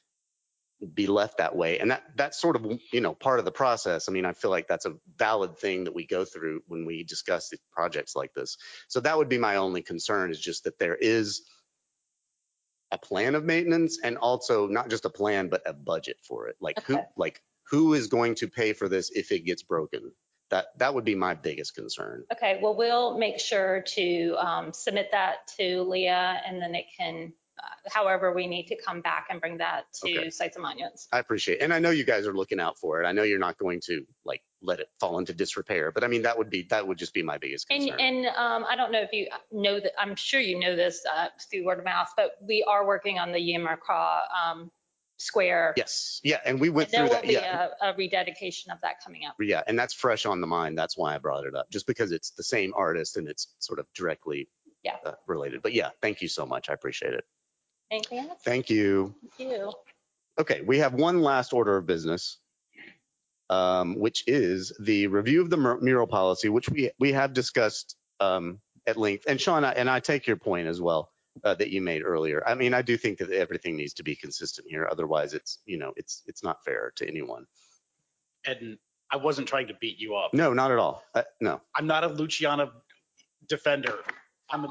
be left that way. And that's sort of, part of the process. I mean, I feel like that's a valid thing that we go through when we discuss the projects like this. So that would be my only concern, is just that there is a plan of maintenance, and also not just a plan, but a budget for it. Like who is going to pay for this if it gets broken? That would be my biggest concern. Okay, well, we'll make sure to submit that to Leah, and then it can, however we need to come back and bring that to Sites and Monuments. I appreciate it. And I know you guys are looking out for it. I know you're not going to let it fall into disrepair, but I mean, that would just be my biggest concern. And I don't know if you know that, I'm sure you know this through word of mouth, but we are working on the Yamakra Square. Yes. Yeah. And we went through that. There will be a rededication of that coming up. Yeah. And that's fresh on the mind. That's why I brought it up, just because it's the same artist and it's sort of directly related. But yeah, thank you so much. I appreciate it. Anything else? Thank you. Thank you. Okay. We have one last order of business, which is the review of the mural policy, which we have discussed at length. And Sean, I take your point as well. That you made earlier. I mean, I do think that everything needs to be consistent here. Otherwise, it's not fair to anyone. And I wasn't trying to beat you up. No, not at all. No. I'm not a Luciana defender. I'm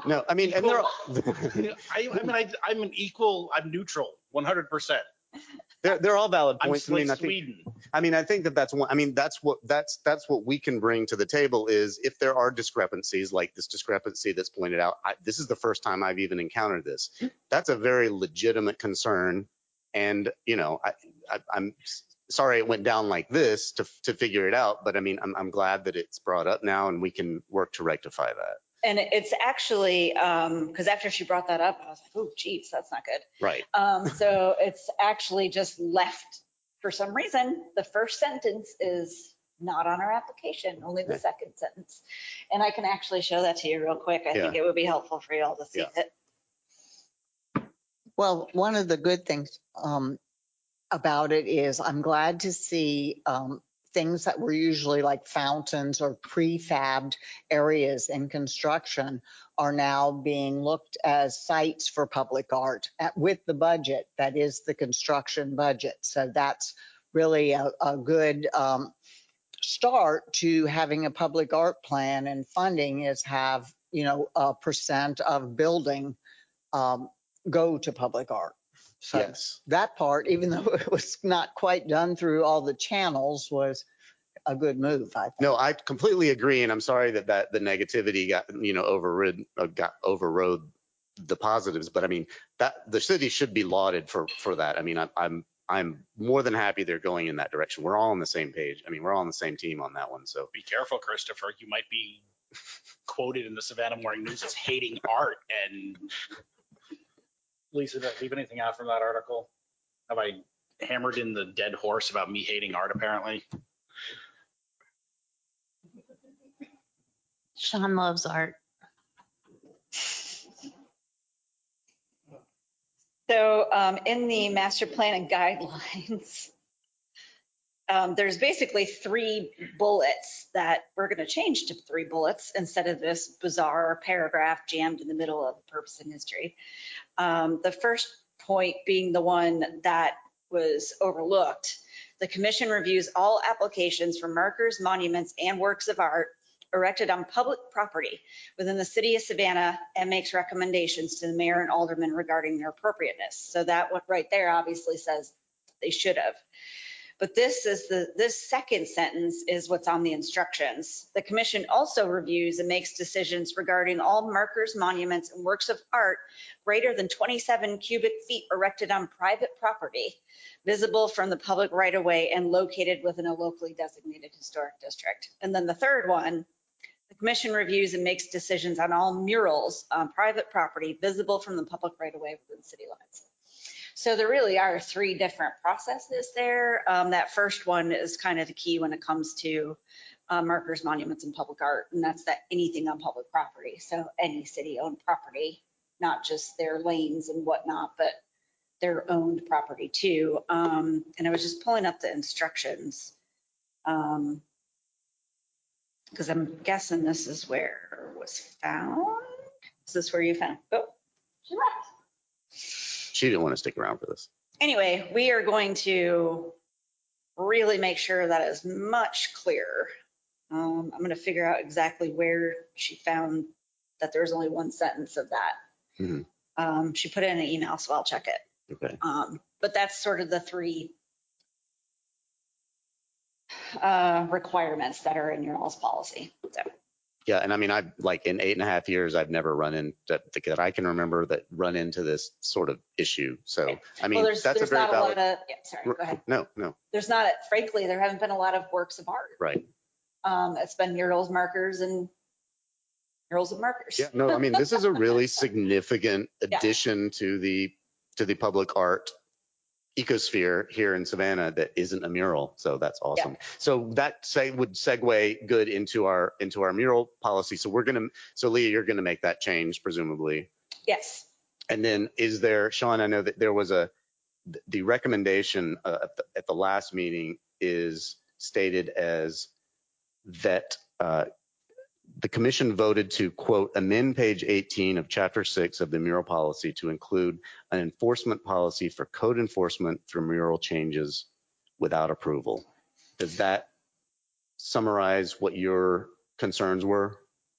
neutral, 100%. They're all valid points. I'm Sweden. I think that's one. I mean, that's what we can bring to the table, is if there are discrepancies like this discrepancy that's pointed out. This is the first time I've even encountered this. That's a very legitimate concern, and I'm sorry it went down like this to figure it out. But I mean, I'm glad that it's brought up now, and we can work to rectify that. And it's actually, because after she brought that up, I was like, oh, geez, that's not good. Right. So it's actually just left for some reason. The first sentence is not on our application, only the second sentence. And I can actually show that to you real quick. I think it would be helpful for you all to see it. Well, one of the good things about it is I'm glad to see things that were usually like fountains or prefabbed areas in construction are now being looked as sites for public art with the budget that is the construction budget. So that's really a good start to having a public art plan, and funding is have, a percent of building go to public art. So yes, that part, even though it was not quite done through all the channels, was a good move, I think. No, I completely agree, and I'm sorry that the negativity got overrode the positives. But I mean, that the city should be lauded for that. I mean, I'm more than happy they're going in that direction. We're all on the same page. I mean, we're all on the same team on that one. So be careful, Christopher. You might be quoted in the Savannah Morning News as hating art. And Lisa, did I leave anything out from that article? Have I hammered in the dead horse about me hating art, apparently? Sean loves art. So in the master plan and guidelines, there's basically 3 bullets that we're going to change to 3 bullets instead of this bizarre paragraph jammed in the middle of purpose and history. The first point being the one that was overlooked. The commission reviews all applications for markers, monuments, and works of art erected on public property within the city of Savannah and makes recommendations to the mayor and aldermen regarding their appropriateness. So that one right there obviously says they should have. But this second sentence is what's on the instructions. The commission also reviews and makes decisions regarding all markers, monuments, and works of art greater than 27 cubic feet erected on private property, visible from the public right of way and located within a locally designated historic district. And then the third one, the commission reviews and makes decisions on all murals on private property visible from the public right of way within city limits. So there really are 3 different processes there. That first one is kind of the key when it comes to markers, monuments, and public art, and that's that anything on public property. So any city-owned property, not just their lanes and whatnot, but their owned property too. And I was just pulling up the instructions because I'm guessing this is where it was found. Is this where you found? Oh, she left. She didn't want to stick around for this. Anyway, we are going to really make sure that is much clearer. I'm going to figure out exactly where she found that there's only 1 sentence of that. Mm-hmm. She put it in an email, so I'll check it. Okay. But that's sort of the 3 requirements that are in your all's policy. So. Yeah, and I mean, I've like in 8.5 years, I've never run into that I can remember that run into this sort of issue. So, I mean, well, that's a very valid. Sorry, go ahead. No. There's not, frankly, there haven't been a lot of works of art. Right. It's been murals, markers, and murals and markers. Yeah, no, I mean, this is a really significant addition to the public art ecosphere here in Savannah that isn't a mural. So that's awesome. Yeah. So that would segue good into our mural policy. So so Leah, you're gonna make that change presumably. Yes. And then is there, Sean, I know that there was the recommendation at the last meeting is stated as that the commission voted to, quote, amend page 18 of chapter 6 of the mural policy to include an enforcement policy for code enforcement for mural changes without approval. Does that summarize what your concerns were?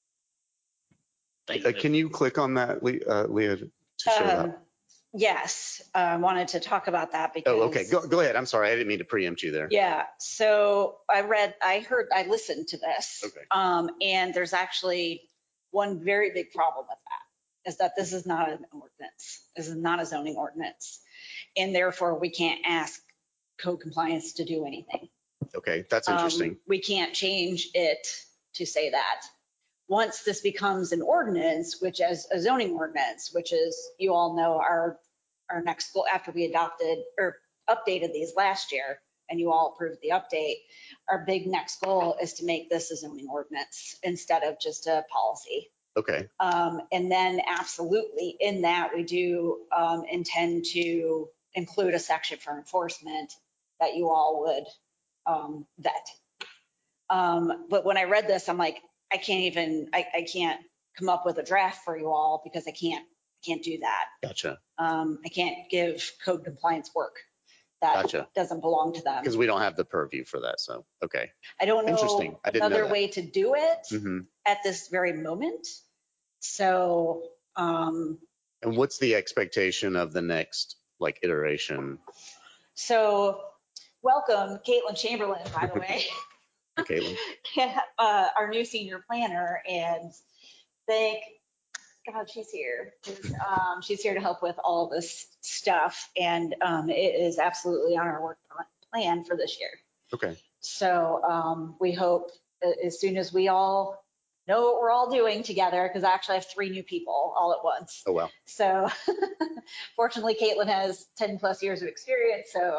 Can you click on that, Leah, to show that? Yes, I wanted to talk about that because. Oh, okay. Go ahead. I'm sorry. I didn't mean to preempt you there. Yeah. So I listened to this. Okay. And there's actually one very big problem with that is that this is not an ordinance. This is not a zoning ordinance. And therefore we can't ask code compliance to do anything. Okay. That's interesting. We can't change it to say that. Once this becomes an ordinance, which as a zoning ordinance, which is, you all know, our next goal after we adopted or updated these last year and you all approved the update, our big next goal is to make this a zoning ordinance instead of just a policy. Okay. And then absolutely in that we do intend to include a section for enforcement that you all would vet. But when I read this, I'm like, I can't come up with a draft for you all because I can't do that. Gotcha. I can't give code compliance work that doesn't belong to them. Because we don't have the purview for that. So, okay. I don't know Interesting. I didn't know another that. way to do it Mm-hmm. at this very moment. So. And what's the expectation of the next iteration? So welcome, Caitlin Chamberlain, by the way. Caitlin. Our new senior planner, and thank God she's here. She's here to help with all this stuff, and it is absolutely on our work plan for this year. Okay. So we hope as soon as we all know what we're all doing together, because I actually have 3 new people all at once. Oh, wow. So fortunately, Caitlin has 10 plus years of experience, so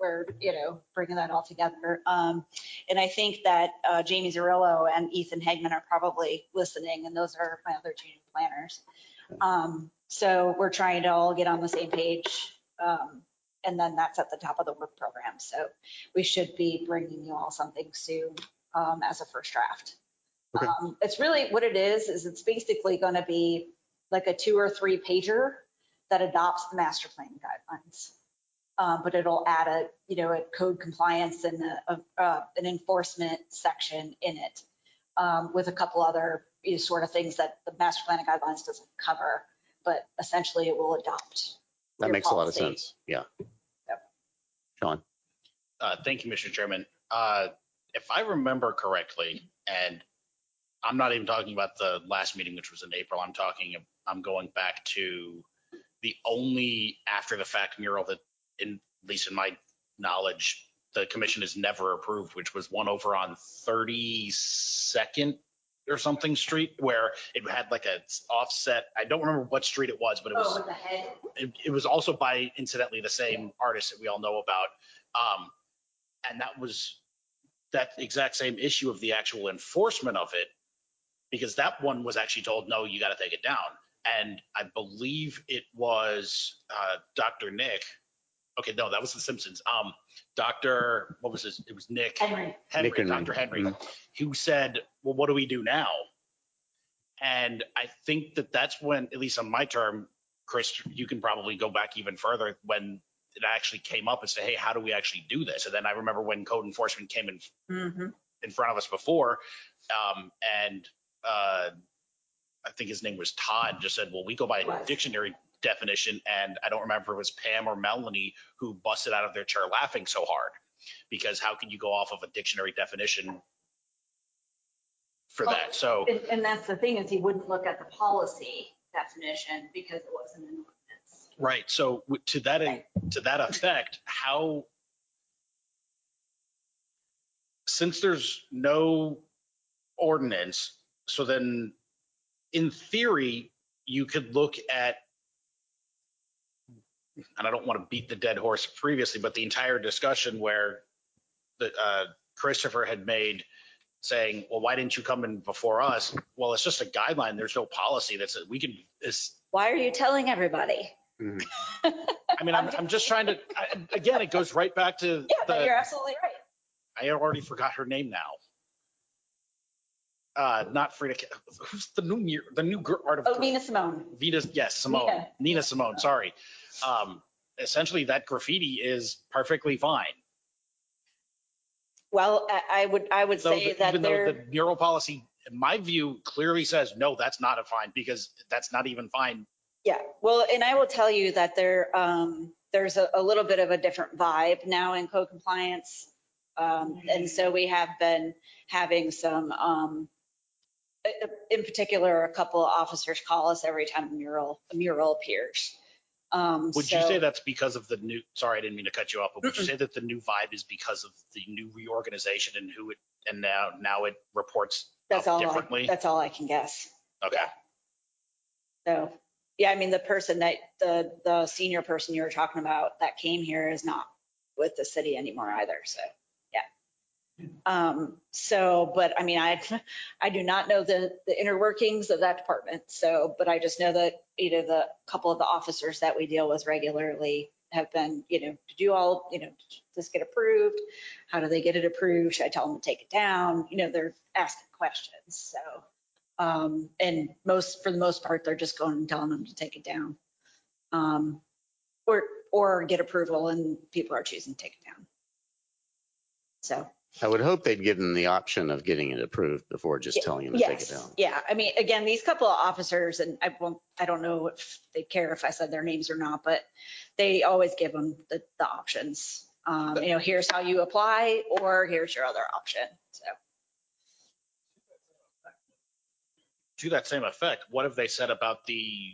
we're, bringing that all together. And I think that Jamie Zarillo and Ethan Hegman are probably listening, and those are my other junior planners. So we're trying to all get on the same page. And then that's at the top of the work program. So we should be bringing you all something soon as a first draft. Okay. It's really what it is it's basically going to be like a 2 or 3 pager that adopts the master plan guidelines. But it'll add a code compliance and an enforcement section in it with a couple other sort of things that the master plan guidelines doesn't cover, but essentially it will adopt. That makes a lot of sense. Yeah. Yep. Sean. Thank you, Mr. Chairman. If I remember correctly, and I'm not even talking about the last meeting, which was in April, I'm going back to the only after the fact mural that, at least in my knowledge, the commission has never approved, which was one over on 32nd or something street, where it had like a offset. I don't remember what street it was, but it was, with the head. it was also by, incidentally, the same artist that we all know about. And that was that exact same issue of the actual enforcement of it, because that one was actually told, no, you got to take it down. And I believe it was Dr. Nick. Okay, no, that was The Simpsons. Dr. What was his? It was Nick Henry. Dr. Henry, who said, well, what do we do now? And I think that's when, at least on my term, Chris, you can probably go back even further, when it actually came up and say, hey, how do we actually do this? And then I remember when code enforcement came in front of us before, and I think his name was Todd, just said, well, we go by a dictionary definition. And I don't remember if it was Pam or Melanie who busted out of their chair laughing so hard, because how can you go off of a dictionary definition for that? So, And that's the thing, is he wouldn't look at the policy definition because it wasn't an ordinance. right. So to that effect, how, since there's no ordinance, so then in theory, you could look at, and I don't want to beat the dead horse previously, but the entire discussion where Christopher had made saying, well, why didn't you come in before us? Well, it's just a guideline. There's no policy that's we can. Why are you telling everybody? I mean, I'm just trying to, again, it goes right back to. Yeah, you're absolutely right. I already forgot her name now. Not Frida. Who's the new girl art of? Oh, Nina Simone. Yes, Simone. Nina Simone. Sorry. Essentially, that graffiti is perfectly fine. Well, I would say that even though the mural policy, in my view, clearly says no, that's not a fine, because that's not even fine. Yeah. Well, and I will tell you that there's a little bit of a different vibe now in code compliance, and so we have been having some. In particular, a couple of officers call us every time a mural appears. Would you say that's because of the new, sorry, I didn't mean to cut you off, but would you say that the new vibe is because of the new reorganization and who it, and now it reports differently? That's all I can guess. Okay. Yeah. So, yeah, I mean, the person that, the senior person you were talking about that came here is not with the city anymore either. So, yeah. But I mean, I do not know the inner workings of that department. So, but I just know that, the couple of the officers that we deal with regularly have been, did you all, does this get approved? How do they get it approved? Should I tell them to take it down? They're asking questions. So, and for the most part, they're just going and telling them to take it down. Or get approval and people are choosing to take it down. So. I would hope they'd give them the option of getting it approved before just telling them to take it down. Yeah. I mean, again, these couple of officers, and I don't know if they care if I said their names or not, but they always give them the options. Here's how you apply, or here's your other option. So. To that same effect, what have they said about the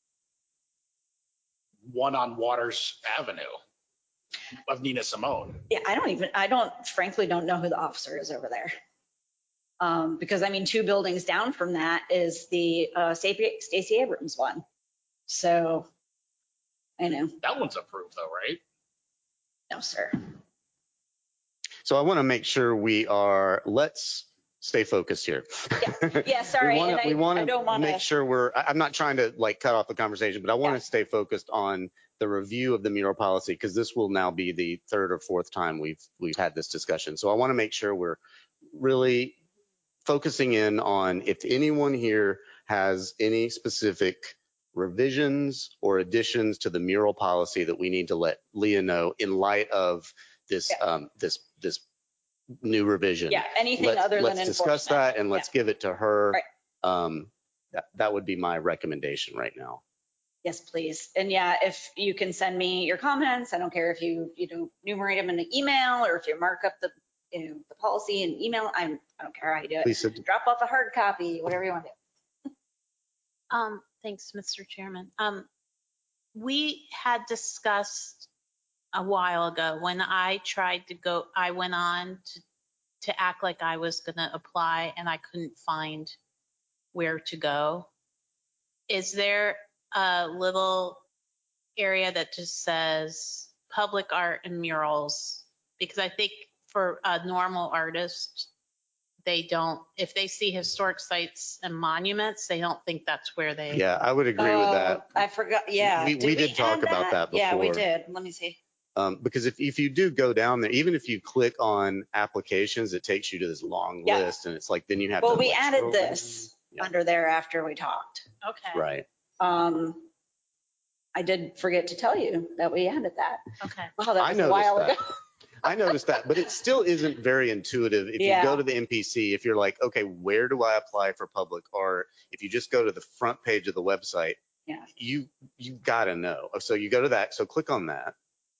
one on Waters Avenue of Nina Simone? Yeah, I frankly don't know who the officer is over there. Because I mean, 2 buildings down from that is the Stacey Abrams one. So I know. That one's approved though, right? No, sir. So I want to make sure let's stay focused here. Yeah, sorry. We want I don't to want make to. sure I'm not trying to like cut off the conversation, but I want Yeah. to stay focused on the review of the mural policy, because this will now be the third or fourth time we've had this discussion. So I want to make sure we're really focusing in on if anyone here has any specific revisions or additions to the mural policy that we need to let Leah know in light of this this new revision. Yeah, anything other than let's discuss enforcement. that and let's give it to her. Right. That would be my recommendation right now. Yes, please. And yeah, if you can send me your comments, I don't care if you enumerate them in an email or if you mark up the policy in email. I don't care how you do it. Lisa, Drop off a hard copy, whatever you want to do. Thanks, Mr. Chairman. We had discussed a while ago when I tried to go, I went on to act like I was going to apply and I couldn't find where to go. Is there a little area that just says public art and murals? Because I think for a normal artist, they don't, if they see historic sites and monuments, they don't think that's where they. Yeah, I would agree with that. I forgot. Yeah. We did talk add about that before. Yeah, we did. Let me see. Because if you do go down there, even if you click on applications, it takes you to this long list, and it's like then you have to. Well, we like, added scroll this under there after we talked. Okay. Right. I did forget to tell you that we added that. Okay. Wow, that was a while ago. I noticed that, but it still isn't very intuitive. If you go to the MPC, if you're like, okay, where do I apply for public art? If you just go to the front page of the website, you gotta know. So you go to that. So click on that.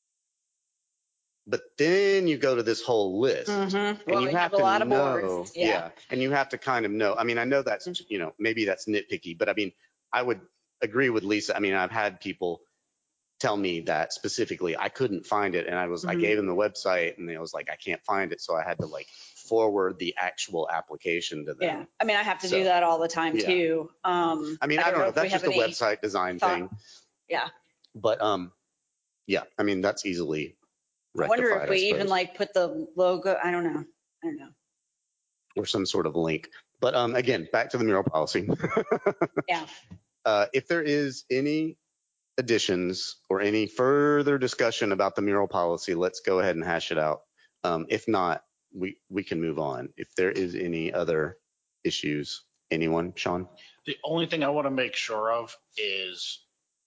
But then you go to this whole list, and you have to know. Yeah, and you have to kind of know. I mean, I know that's maybe that's nitpicky, but I mean, I would agree with Lisa. I mean, I've had people tell me that specifically I couldn't find it, and I gave them the website, and they was like, I can't find it, so I had to like forward the actual application to them. Yeah, I mean, I have to do that all the time too. I mean, I don't know. That's just a website design thing. Yeah. But yeah, I mean, that's easily rectified. I wonder if we even like put the logo. I don't know. Or some sort of link. But again, back to the mural policy. Yeah. If there is any additions or any further discussion about the mural policy, let's go ahead and hash it out. If not, we can move on. If there is any other issues, anyone, Sean? The only thing I want to make sure of is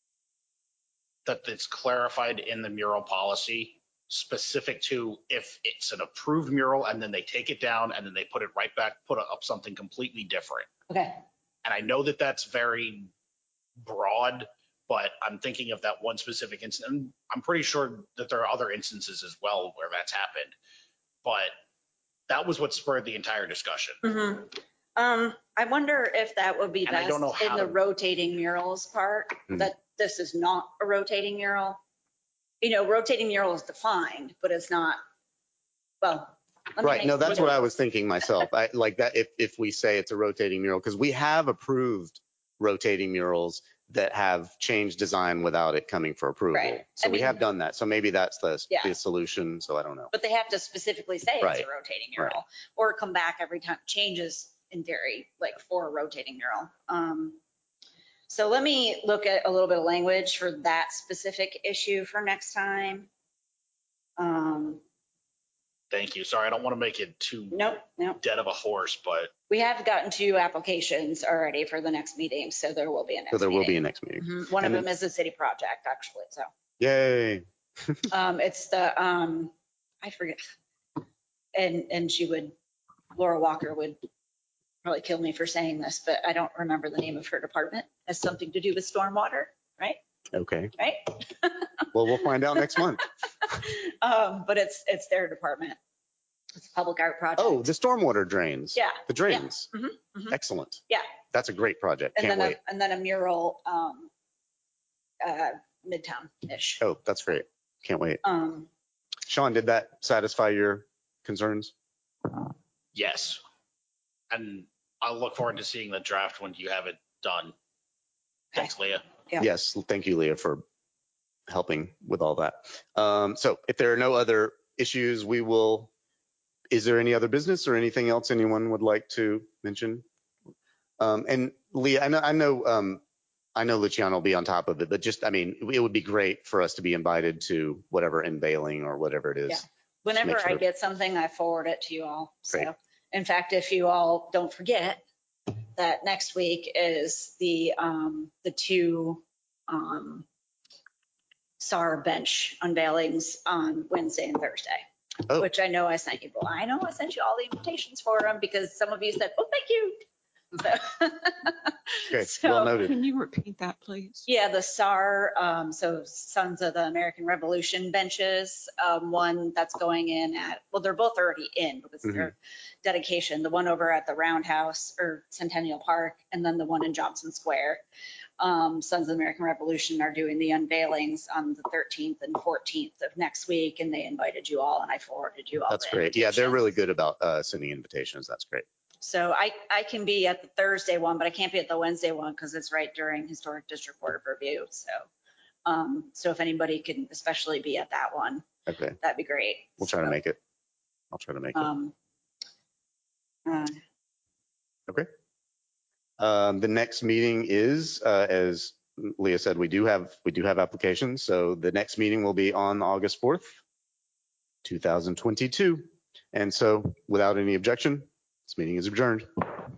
that it's clarified in the mural policy specific to if it's an approved mural and then they take it down and then they put it right back, put up something completely different. Okay. And I know that that's very broad, but I'm thinking of that one specific instance. And I'm pretty sure that there are other instances as well where that's happened, but that was what spurred the entire discussion. I wonder if that would be And I best don't know in how the to- rotating murals part, that this is not a rotating mural. Rotating mural is defined, but it's not, well. Right, no, that's what I was thinking myself. I like that if we say it's a rotating mural, because we have approved rotating murals that have changed design without it coming for approval. Right. So we have done that. So maybe that's the solution. So I don't know. But they have to specifically say it's a rotating mural or come back every time, changes in theory, like for a rotating mural. So let me look at a little bit of language for that specific issue for next time. Thank you. Sorry, I don't want to make it too Nope. dead of a horse, but We have gotten 2 applications already for the next meeting, so there will be a next meeting. So there will be a next meeting. One of them is a city project, actually, so. Yay. It's the, I forget. And Laura Walker would probably kill me for saying this, but I don't remember the name of her department. It has something to do with stormwater, right? Okay. Right? Well, we'll find out next month. But it's their department. It's a public art project. Oh, the stormwater drains. Yeah. The drains. Yeah. Excellent. Yeah. That's a great project. Can't wait. And then a mural, Midtown-ish. Oh, that's great. Can't wait. Sean, did that satisfy your concerns? yes. And I'll look forward to seeing the draft when you have it done. Thanks, Leah. Yeah. Yes. Thank you, Leah, for helping with all that. So if there are no other issues, is there any other business or anything else anyone would like to mention? And Leah, I know Luciano will be on top of it, but it would be great for us to be invited to whatever unveiling or whatever it is. Yeah. Whenever I get something, I forward it to you all. So, in fact, if you all don't forget that next week is the 2 SAR bench unveilings on Wednesday and Thursday, which I know I sent you. Well, I know I sent you all the invitations for them because some of you said, "Oh, thank you." Okay, well noted. Can you repeat that, please? Yeah, the SAR, so Sons of the American Revolution benches, one that's going in they're both already in because they're dedication. The one over at the Roundhouse or Centennial Park, and then the one in Johnson Square. Sons of the American Revolution are doing the unveilings on the 13th and 14th of next week, and they invited you all, and I forwarded you all. That's great. Yeah, they're really good about sending invitations. That's great. So I can be at the Thursday one, but I can't be at the Wednesday one because it's right during Historic District Board of Review. So if anybody can especially be at that one, okay, that'd be great. We'll try to make it. I'll try to make it. Okay. The next meeting is, as Leah said, we do have applications. So the next meeting will be on August 4th, 2022. And so without any objection, this meeting is adjourned.